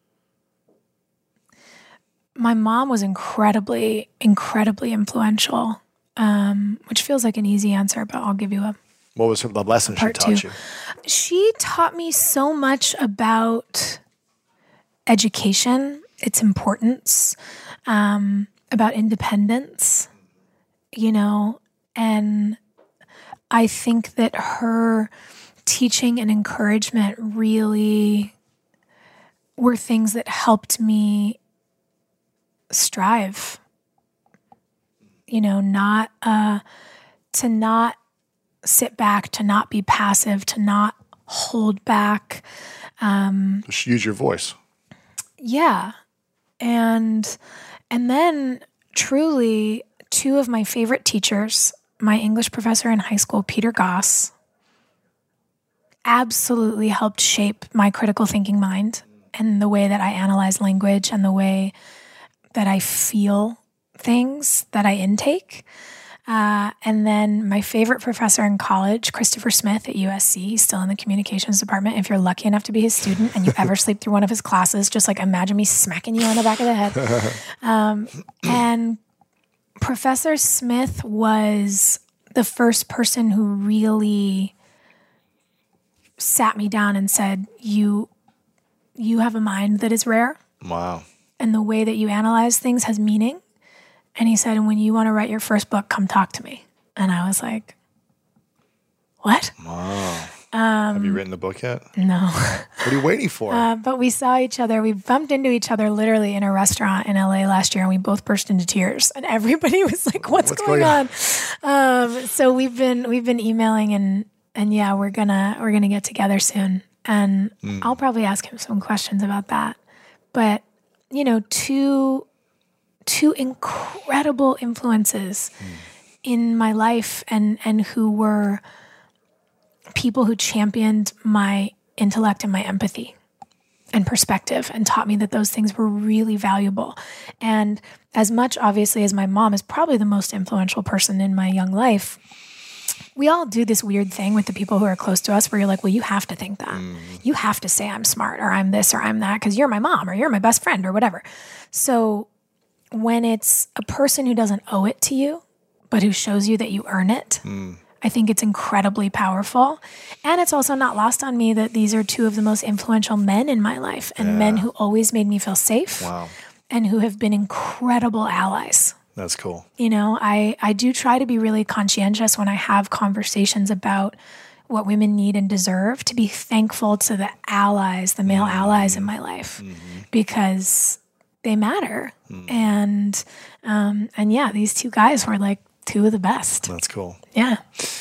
my mom was incredibly, incredibly influential, um, which feels like an easy answer, but I'll give you a What was the lesson she taught two. you? She taught me so much about education, its importance, um, about independence, you know, and I think that her teaching and encouragement really were things that helped me strive, you know, not, uh, to not sit back, to not be passive, to not hold back. Um, Just use your voice. Yeah. And and then truly two of my favorite teachers, my English professor in high school, Peter Goss, absolutely helped shape my critical thinking mind and the way that I analyze language and the way that I feel things that I intake. Uh, and then my favorite professor in college, Christopher Smith at U S C, he's still in the communications department. If you're lucky enough to be his student and you ever sleep through one of his classes, just like imagine me smacking you on the back of the head. Um, and Professor Smith was the first person who really sat me down and said, you, you have a mind that is rare. Wow. And the way that you analyze things has meaning. And he said, when you want to write your first book, come talk to me. And I was like, what? Wow. Um, Have you written the book yet? No. What are you waiting for? Uh, but we saw each other. We bumped into each other literally in a restaurant in L A last year, and we both burst into tears. And everybody was like, what's, what's going, going on? on? Um, so we've been we've been emailing, and and yeah, we're gonna we're gonna get together soon. And mm. I'll probably ask him some questions about that. But, you know, two two incredible influences mm. in my life and, and who were people who championed my intellect and my empathy and perspective and taught me that those things were really valuable. And as much, obviously, as my mom is probably the most influential person in my young life, we all do this weird thing with the people who are close to us where you're like, well, you have to think that. Mm. You have to say I'm smart or I'm this or I'm that because you're my mom or you're my best friend or whatever. So when it's a person who doesn't owe it to you, but who shows you that you earn it, mm. I think it's incredibly powerful. And it's also not lost on me that these are two of the most influential men in my life and yeah. men who always made me feel safe wow. and who have been incredible allies. That's cool. You know, I, I do try to be really conscientious when I have conversations about what women need and deserve, to be thankful to the allies, the male mm-hmm. allies in my life, mm-hmm. because they matter. Mm. And, um, and yeah, these two guys were like two of the best. That's cool. Yeah.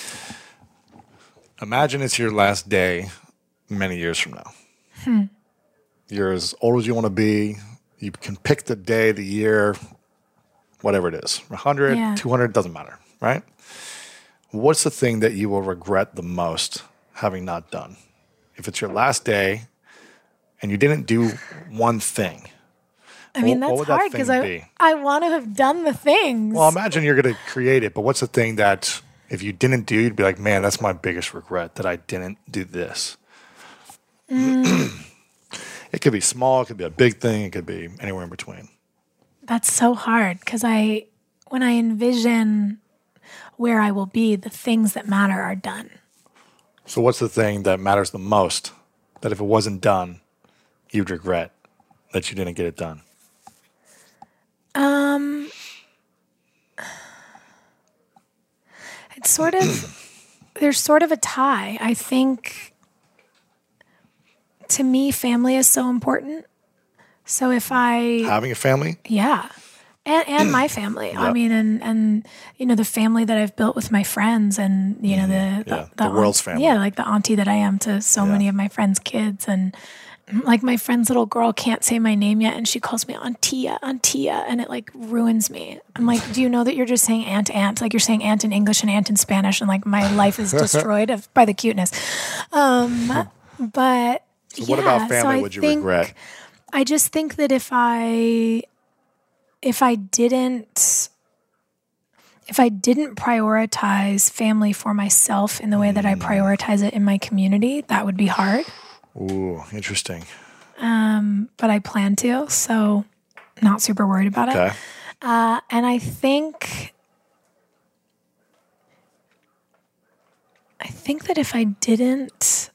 Imagine it's your last day many years from now. Hmm. You're as old as you want to be. You can pick the day, the year, whatever it is, one hundred, yeah. two hundred, doesn't matter, right? What's the thing that you will regret the most having not done? If it's your last day and you didn't do one thing, I mean, what, that's what hard because that I, I want to have done the things. Well, imagine you're going to create it, but what's the thing that if you didn't do, you'd be like, man, that's my biggest regret that I didn't do this. Mm. It could be small, it could be a big thing, it could be anywhere in between. That's so hard because I, when I envision where I will be, the things that matter are done. So what's the thing that matters the most that if it wasn't done, you'd regret that you didn't get it done? Um, it's sort of, there's sort of a tie. I think, to me, family is so important. So if I... Having a family? Yeah. And and my family. Yep. I mean, and, and, you know, the family that I've built with my friends and, you know, the... the, yeah, the, the world's aunt, family. Yeah, like the auntie that I am to so yeah. many of my friends' kids. And, like, my friend's little girl can't say my name yet, and she calls me Auntia, Auntia, and it, like, ruins me. I'm like, do you know that you're just saying aunt, aunt? Like, you're saying aunt in English and aunt in Spanish, and, like, my life is destroyed of, by the cuteness. Um, but... So what yeah, about family so would you think, regret? I just think that if I if I didn't if I didn't prioritize family for myself in the way that I prioritize it in my community, that would be hard. Ooh, interesting. Um, but I plan to, so not super worried about okay. it. Uh, and I think I think that if I didn't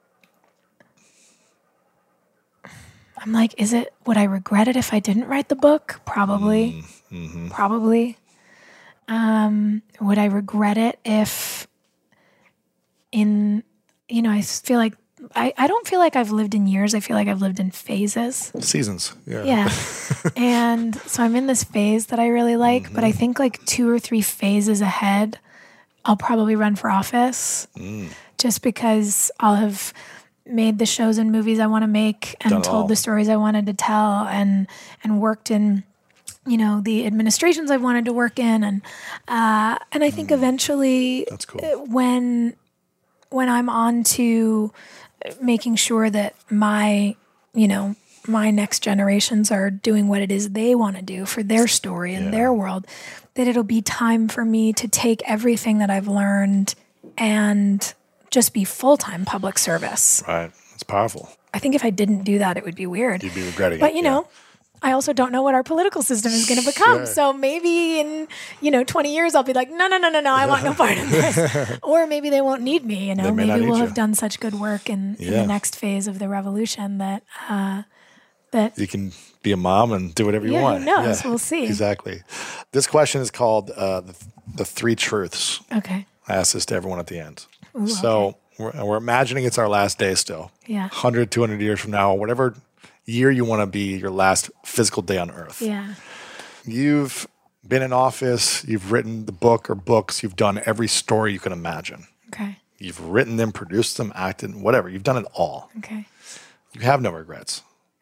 I'm like, is it, would I regret it if I didn't write the book? Probably. Mm-hmm. Probably. Um, would I regret it if in, you know, I feel like, I, I don't feel like I've lived in years. I feel like I've lived in phases. Seasons. Yeah. Yeah. And so I'm in this phase that I really like, mm-hmm. but I think like two or three phases ahead, I'll probably run for office mm. just because I'll have made the shows and movies I want to make and told all. the stories I wanted to tell and and worked in, you know, the administrations I wanted to work in. And uh, and I think mm. eventually That's cool. when when I'm on to making sure that my, you know, my next generations are doing what it is they want to do for their story and yeah. their world, that it'll be time for me to take everything that I've learned and just be full-time public service. Right. It's powerful. I think if I didn't do that, it would be weird. You'd be regretting but, it. But, you yeah. know, I also don't know what our political system is going to become. Sure. So maybe in, you know, twenty years, I'll be like, no, no, no, no, no, I want no part of this. Or maybe they won't need me, you know. Maybe we'll have you. done such good work in, yeah. in the next phase of the revolution that uh, that you can be a mom and do whatever you yeah, want. Who knows? Yeah, we'll see. Exactly. This question is called uh, the, the Three Truths. Okay. I ask this to everyone at the end. Ooh, so okay. we're, we're imagining it's our last day still. Yeah. one hundred, two hundred years from now, whatever year you want to be your last physical day on earth. Yeah. You've been in office, you've written the book or books, you've done every story you can imagine. Okay. You've written them, produced them, acted, whatever. You've done it all. Okay. You have no regrets.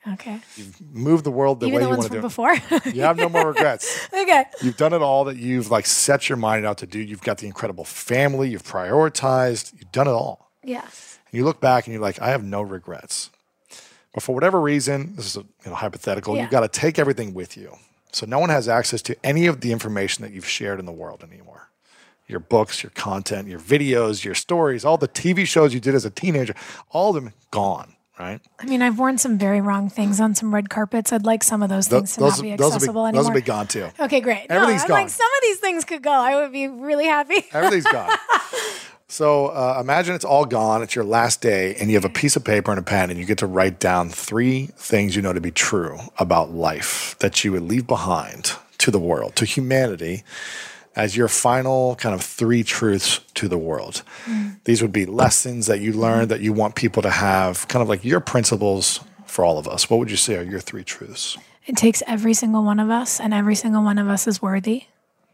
Okay. You've moved the world the Even way the you ones want to from do it. before? You have no more regrets. Okay. You've done it all that you've like set your mind out to do. You've got the incredible family. You've prioritized. You've done it all. Yes. And you look back and you're like, I have no regrets. But for whatever reason, this is a, you know, hypothetical, Yeah. you've got to take everything with you. So no one has access to any of the information that you've shared in the world anymore. Your books, your content, your videos, your stories, all the T V shows you did as a teenager, all of them gone, right? I mean, I've worn some very wrong things on some red carpets. I'd like some of those Th- things to those, not be those will be, accessible those anymore. will be gone too. Okay, great. Everything's no, I'm gone. like, some of these things could go. I would be really happy. Everything's gone. So uh, imagine it's all gone. It's your last day, and you have a piece of paper and a pen, and you get to write down three things you know to be true about life that you would leave behind to the world, to humanity, as your final kind of three truths to the world. Mm. These would be lessons that you learned that you want people to have, kind of like your principles for all of us. What would you say are your three truths? It takes every single one of us, and every single one of us is worthy.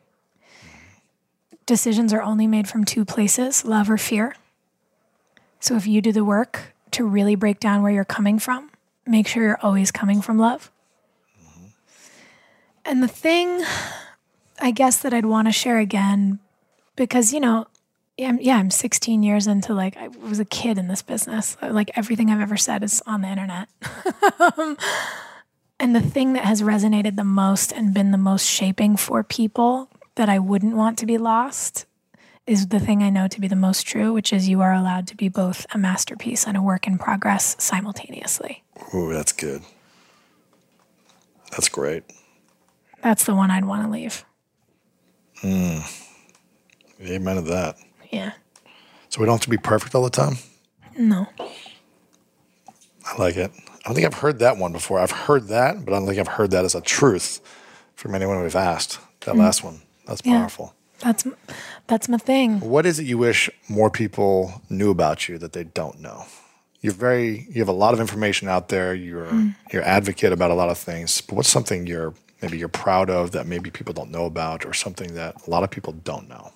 Decisions are only made from two places, love or fear. So if you do the work to really break down where you're coming from, make sure you're always coming from love. Mm-hmm. And the thing, I guess, that I'd want to share again, because, you know, yeah I'm, yeah, I'm sixteen years into, like, I was a kid in this business. Like, everything I've ever said is on the internet. And the thing that has resonated the most and been the most shaping for people that I wouldn't want to be lost is the thing I know to be the most true, which is you are allowed to be both a masterpiece and a work in progress simultaneously. Ooh, that's good. That's great. That's the one I'd want to leave. Mm. Amen to that. Yeah. So we don't have to be perfect all the time? No. I like it. I don't think I've heard that one before. I've heard that, but I don't think I've heard that as a truth from anyone we've asked. That mm. last one. That's powerful. Yeah, that's that's my thing. What is it you wish more people knew about you that they don't know? You're very you have a lot of information out there. You're mm. you're advocate about a lot of things. But what's something you're maybe you're proud of that maybe people don't know about, or something that a lot of people don't know?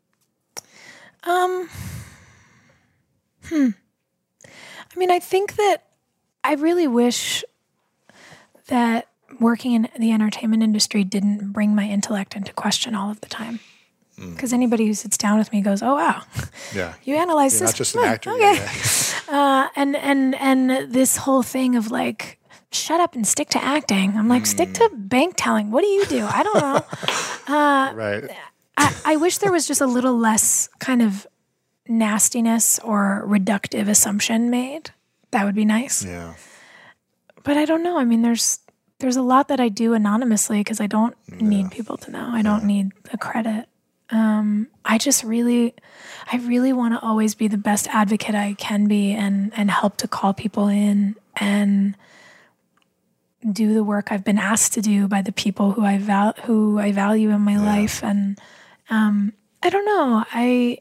Um. Hmm. I mean, I think that I really wish that working in the entertainment industry didn't bring my intellect into question all of the time. Because mm. anybody who sits down with me goes, "Oh wow, yeah, you analyze You're this." Not just an actor, okay. Yeah, yeah. uh, and and and this whole thing of like, shut up and stick to acting. I'm like, mm. stick to bank telling. What do you do? I don't know. uh, right. I, I wish there was just a little less kind of nastiness or reductive assumption made. That would be nice. Yeah. But I don't know. I mean, there's. There's a lot that I do anonymously because I don't yeah. need people to know. I don't yeah. need the credit. Um, I just really, I really want to always be the best advocate I can be and and help to call people in and do the work I've been asked to do by the people who I val- who I value in my yeah. life. And um, I don't know. I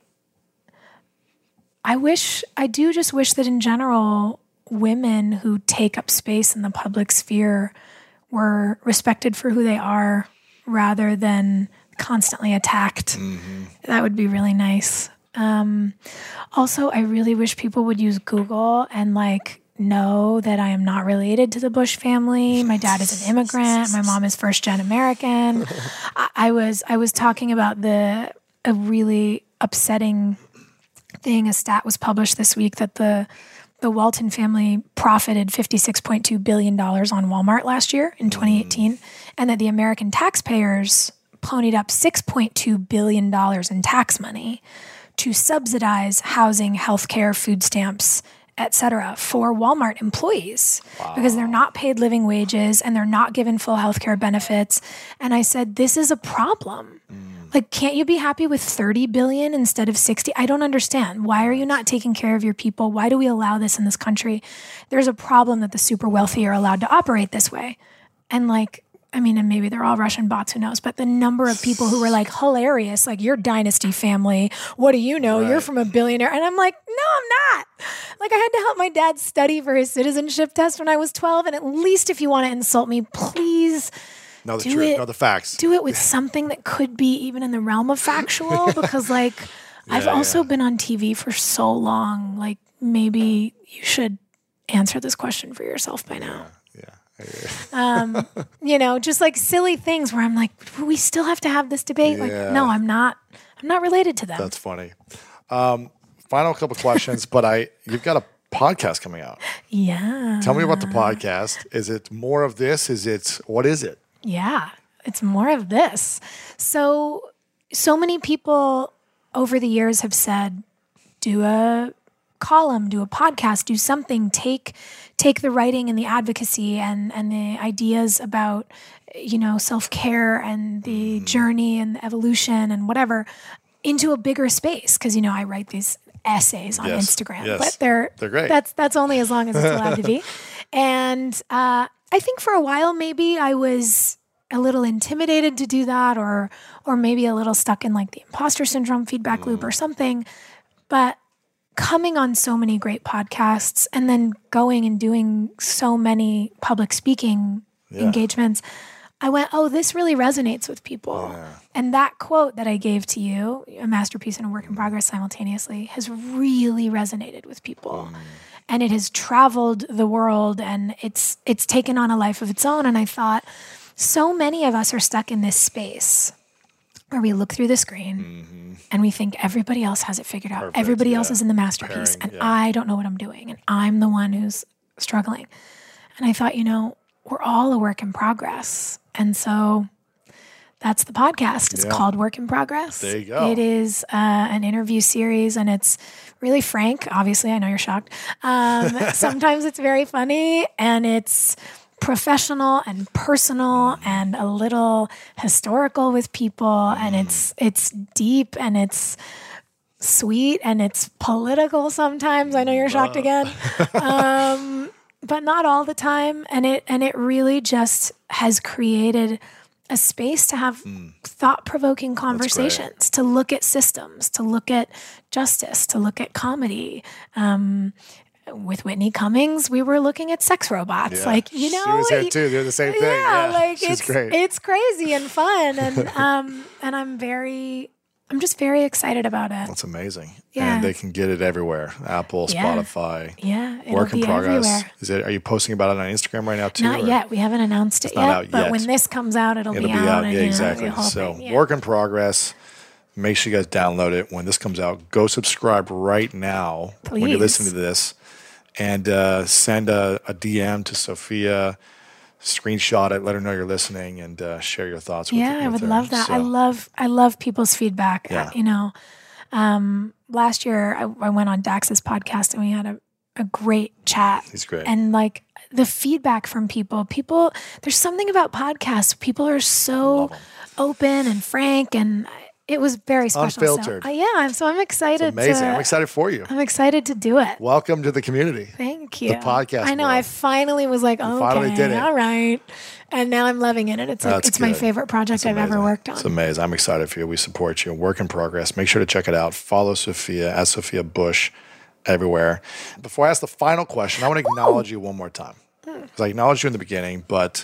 I wish I do just wish that in general, women who take up space in the public sphere were respected for who they are rather than constantly attacked. Mm-hmm. That would be really nice. Um, also, I really wish people would use Google and like know that I am not related to the Bush family. My dad is an immigrant. My mom is first gen American. I, I was I was talking about the a really upsetting thing. A stat was published this week that the The Walton family profited fifty-six point two billion dollars on Walmart last year in twenty eighteen, mm. and that the American taxpayers ponied up six point two billion dollars in tax money to subsidize housing, healthcare, food stamps, et cetera, for Walmart employees wow. because they're not paid living wages and they're not given full healthcare benefits. And I said, this is a problem. Mm. Like, can't you be happy with thirty billion dollars instead of sixty? I don't understand. Why are you not taking care of your people? Why do we allow this in this country? There's a problem that the super wealthy are allowed to operate this way. And like, I mean, and maybe they're all Russian bots, who knows? But the number of people who were like, hilarious, like, your dynasty family, what do you know? Right. You're from a billionaire. And I'm like, no, I'm not. Like, I had to help my dad study for his citizenship test when I was twelve. And at least if you want to insult me, please know the do truth, it, know the facts. Do it with something that could be even in the realm of factual, because like, yeah, I've also yeah. been on T V for so long. Like, maybe you should answer this question for yourself by now. Yeah. Um, you know, just like silly things where I'm like, we still have to have this debate. Yeah. Like, no, I'm not. I'm not related to them. That's funny. Um, final couple questions, but I you've got a podcast coming out. Yeah. Tell me about the podcast. Is it more of this? Is it what is it? Yeah, it's more of this. So, so many people over the years have said, do a column, do a podcast, do something, take take the writing and the advocacy and, and the ideas about, you know, self-care and the mm. journey and the evolution and whatever into a bigger space. Because, you know, I write these essays on yes. Instagram, yes. but they're, they're great. That's, that's only as long as it's allowed to be. And uh, I think for a while, maybe I was a little intimidated to do that, or or maybe a little stuck in like the imposter syndrome feedback mm. loop or something. But coming on so many great podcasts and then going and doing so many public speaking yeah. engagements, I went, oh, this really resonates with people. Yeah. And that quote that I gave to you, a masterpiece and a work in progress simultaneously, has really resonated with people. Mm. And it has traveled the world, and it's it's taken on a life of its own. And I thought, so many of us are stuck in this space where we look through the screen mm-hmm. and we think everybody else has it figured out. Perfect, Everybody yeah. else is in the masterpiece, Pairing, and yeah. I don't know what I'm doing, and I'm the one who's struggling. And I thought, you know, we're all a work in progress. And so that's the podcast. It's yeah. called Work in Progress. There you go. It is uh, an interview series, and it's really frank. Obviously, I know you're shocked. Um, sometimes it's very funny, and it's professional and personal and a little historical with people, and it's it's deep and it's sweet and it's political sometimes. I know you're shocked again. Um, but not all the time. And it and it really just has created a space to have mm. thought-provoking conversations, to look at systems, to look at justice, to look at comedy. Um, with Whitney Cummings, we were looking at sex robots. Yeah. Like, you know, she was here too. They're the same thing. Yeah, yeah. like She's it's great. It's crazy and fun, and um, and I'm very, I'm just very excited about it. That's amazing. Yeah, and they can get it everywhere. Apple, yeah. Spotify. Yeah, it'll Work in be progress. Everywhere. Is it? Are you posting about it on Instagram right now too? Not or? yet. We haven't announced it it's yet. Not out but yet. when this comes out, it'll, it'll be, be out. out. And, yeah, you know, exactly. So thing, yeah. Work in progress. Make sure you guys download it when this comes out. Go subscribe right now Please. when you listen to this. And uh, send a, a D M to Sophia, screenshot it, let her know you're listening, and uh, share your thoughts with, yeah, with I would her. love that. So, I love I love people's feedback. Yeah. Uh, you know, um, last year I, I went on Dax's podcast and we had a, a great chat. He's great. And like the feedback from people, people, there's something about podcasts. People are so open and frank, and it was very special. Unfiltered. So, uh, yeah, so I'm excited. It's amazing. To, I'm excited for you. I'm excited to do it. Welcome to the community. Thank you. The podcast. I know. world. I finally was like, oh, finally okay, did it. all right. And now I'm loving it. And it's like, That's it's my good. favorite project That's I've ever worked on. It's amazing. I'm excited for you. We support you. Work in progress. Make sure to check it out. Follow Sophia at Sophia Bush everywhere. Before I ask the final question, I want to acknowledge you one more time. Because I acknowledged you in the beginning, but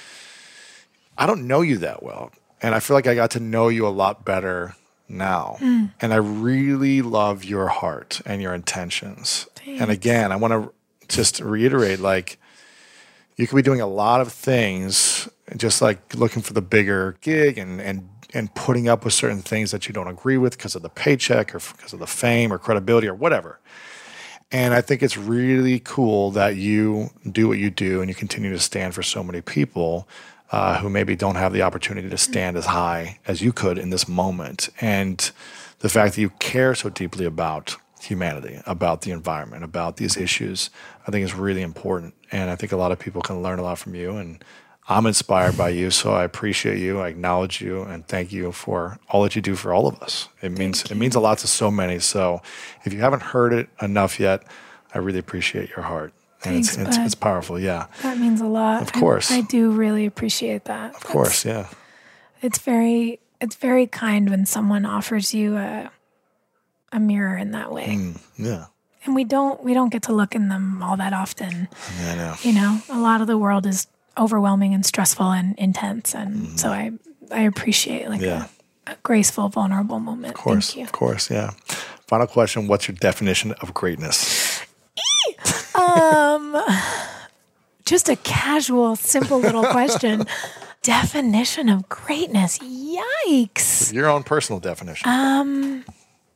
I don't know you that well. And I feel like I got to know you a lot better now. Mm. And I really love your heart and your intentions. Thanks. And again, I want to just reiterate, like, you could be doing a lot of things, just like looking for the bigger gig and, and, and putting up with certain things that you don't agree with because of the paycheck or because of the fame or credibility or whatever. And I think it's really cool that you do what you do and you continue to stand for so many people uh, who maybe don't have the opportunity to stand as high as you could in this moment. And the fact that you care so deeply about humanity, about the environment, about these issues, I think is really important. And I think a lot of people can learn a lot from you. And I'm inspired by you, so I appreciate you. I acknowledge you and thank you for all that you do for all of us. It means it means a lot to so many. So if you haven't heard it enough yet, I really appreciate your heart. And Thanks, it's, it's bud. it's powerful, yeah. That means a lot. Of course. I, I do really appreciate that. Of That's, course, yeah. It's very it's very kind when someone offers you a a mirror in that way. Mm, yeah. And we don't we don't get to look in them all that often. Yeah, I know. You know, a lot of the world is overwhelming and stressful and intense, and mm-hmm. so I I appreciate like yeah. a, a graceful, vulnerable moment. Of course, Thank you. Of course, yeah. Final question: what's your definition of greatness? um, just a casual, simple little question. Definition of greatness. Yikes. Your own personal definition. Um,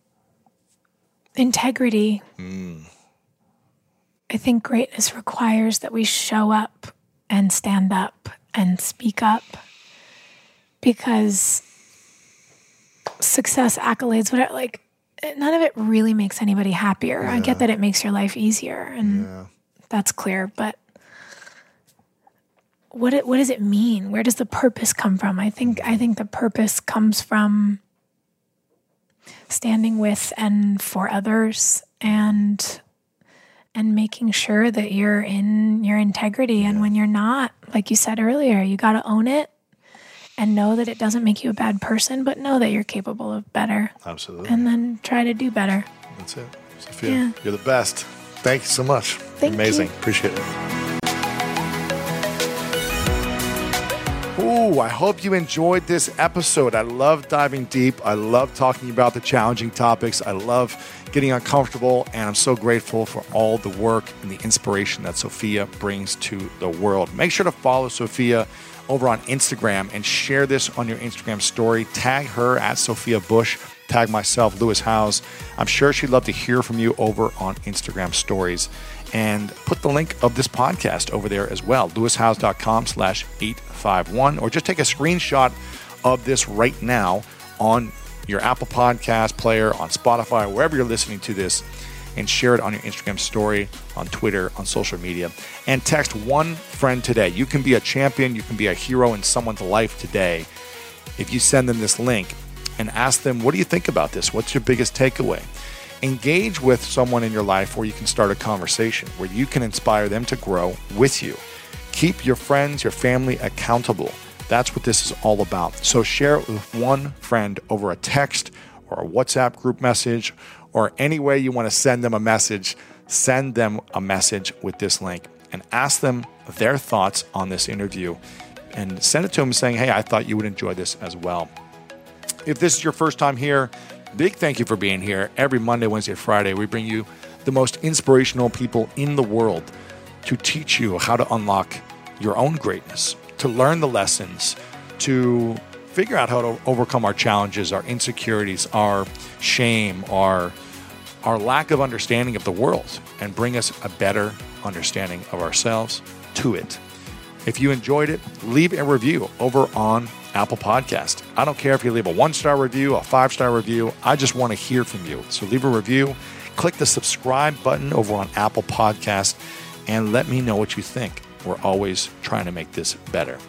integrity. Mm. I think greatness requires that we show up and stand up and speak up, because success, accolades, whatever, like, none of it really makes anybody happier. Yeah. I get that it makes your life easier, and yeah. that's clear, but what it, what does it mean? Where does the purpose come from? I think I think the purpose comes from standing with and for others, and and making sure that you're in your integrity. Yeah. And when you're not, like you said earlier, you got to own it and know that it doesn't make you a bad person, but know that you're capable of better. Absolutely. And then try to do better. That's it. Sophia, yeah. You're the best. Thank you so much. Thank Amazing. You. Appreciate it. Ooh, I hope you enjoyed this episode. I love diving deep. I love talking about the challenging topics. I love getting uncomfortable, and I'm so grateful for all the work and the inspiration that Sophia brings to the world. Make sure to follow Sophia over on Instagram and share this on your Instagram story. Tag her at Sophia Bush. Tag myself, Lewis Howes. I'm sure she'd love to hear from you over on Instagram stories. And put the link of this podcast over there as well, lewishowes.com slash 851, or just take a screenshot of this right now on your Apple Podcast player, on Spotify, wherever you're listening to this, and share it on your Instagram story, on Twitter, on social media, and text one friend today. You can be a champion, you can be a hero in someone's life today if you send them this link and ask them, what do you think about this? What's your biggest takeaway? Engage with someone in your life where you can start a conversation, where you can inspire them to grow with you. Keep your friends, your family accountable. That's what this is all about. So share it with one friend over a text or a WhatsApp group message, or any way you want to send them a message. Send them a message with this link and ask them their thoughts on this interview, and send it to them saying, hey, I thought you would enjoy this as well. If this is your first time here, big thank you for being here. Every Monday, Wednesday, Friday, we bring you the most inspirational people in the world to teach you how to unlock your own greatness, to learn the lessons, to figure out how to overcome our challenges, our insecurities, our shame, our, our lack of understanding of the world, and bring us a better understanding of ourselves to it. If you enjoyed it, leave a review over on Apple Podcast. I don't care if you leave a one-star review, a five-star review. I just want to hear from you. So leave a review, click the subscribe button over on Apple Podcast, and let me know what you think. We're always trying to make this better.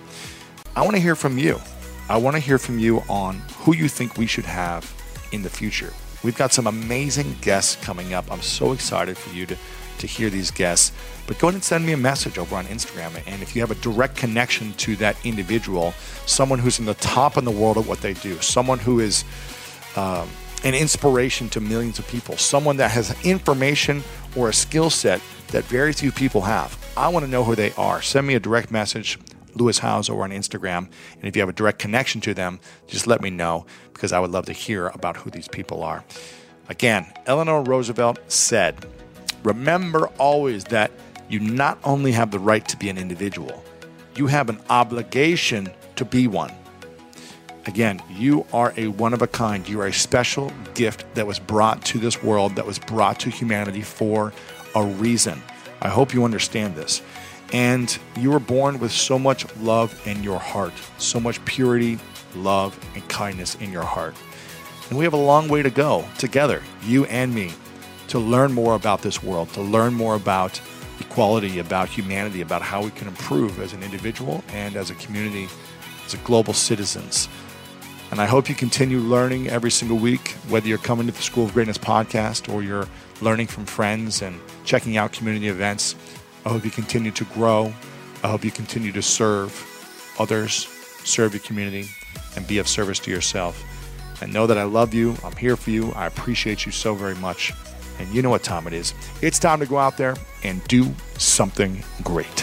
I want to hear from you. I want to hear from you on who you think we should have in the future. We've got some amazing guests coming up. I'm so excited for you to, to hear these guests. But go ahead and send me a message over on Instagram. And if you have a direct connection to that individual, someone who's in the top in the world of what they do, someone who is um, an inspiration to millions of people, someone that has information or a skill set that very few people have, I want to know who they are. Send me a direct message, Lewis Howes, over on Instagram. And if you have a direct connection to them, just let me know, because I would love to hear about who these people are. Again, Eleanor Roosevelt said, remember always that you not only have the right to be an individual, you have an obligation to be one. Again, you are a one-of-a-kind. You are a special gift that was brought to this world, that was brought to humanity for a reason. I hope you understand this. And you were born with so much love in your heart, so much purity, love, and kindness in your heart. And we have a long way to go together, you and me, to learn more about this world, to learn more about equality, about humanity, about how we can improve as an individual and as a community, as a global citizens. And I hope you continue learning every single week, whether you're coming to the School of Greatness podcast or you're learning from friends and checking out community events. I hope you continue to grow. I hope you continue to serve others, serve your community, and be of service to yourself. And know that I love you. I'm here for you. I appreciate you so very much. And you know what time it is. It's time to go out there and do something great.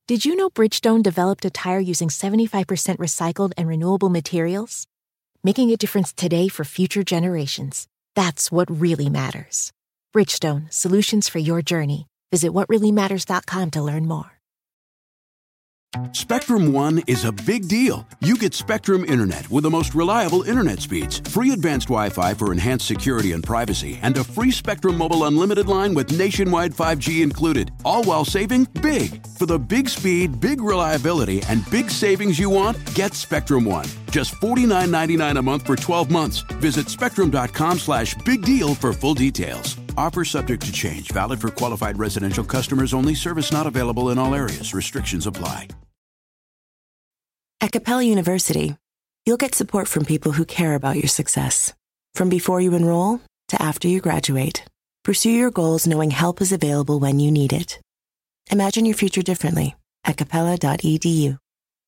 Did you know Bridgestone developed a tire using seventy-five percent recycled and renewable materials? Making a difference today for future generations. That's what really matters. Bridgestone, solutions for your journey. Visit what really matters dot com to learn more. Spectrum One is a big deal. You get Spectrum Internet with the most reliable internet speeds, free advanced Wi-Fi for enhanced security and privacy, and a free Spectrum Mobile Unlimited line with nationwide five G included, all while saving big. For the big speed, big reliability, and big savings you want, get Spectrum One. Just forty-nine ninety-nine a month for twelve months. Visit spectrum.com slash big deal for full details. Offer subject to change. Valid for qualified residential customers only. Service not available in all areas. Restrictions apply. At Capella University, you'll get support from people who care about your success. From before you enroll to after you graduate, pursue your goals knowing help is available when you need it. Imagine your future differently at capella dot e d u.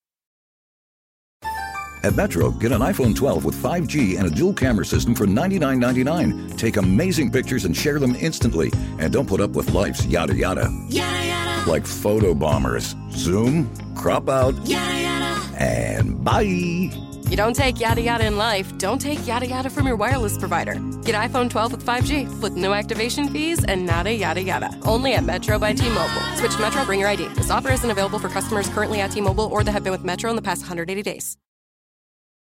At Metro, get an iPhone twelve with five G and a dual camera system for ninety-nine ninety-nine. Take amazing pictures and share them instantly. And don't put up with life's yada yada. Yada yada. Like photo bombers. Zoom, crop out, yada yada. And bye. You don't take yada yada in life, don't take yada yada from your wireless provider. Get iPhone twelve with five G with no activation fees and nada yada yada. Only at Metro by T-Mobile. Switch to Metro, bring your I D. This offer isn't available for customers currently at T-Mobile or that have been with Metro in the past one hundred eighty days.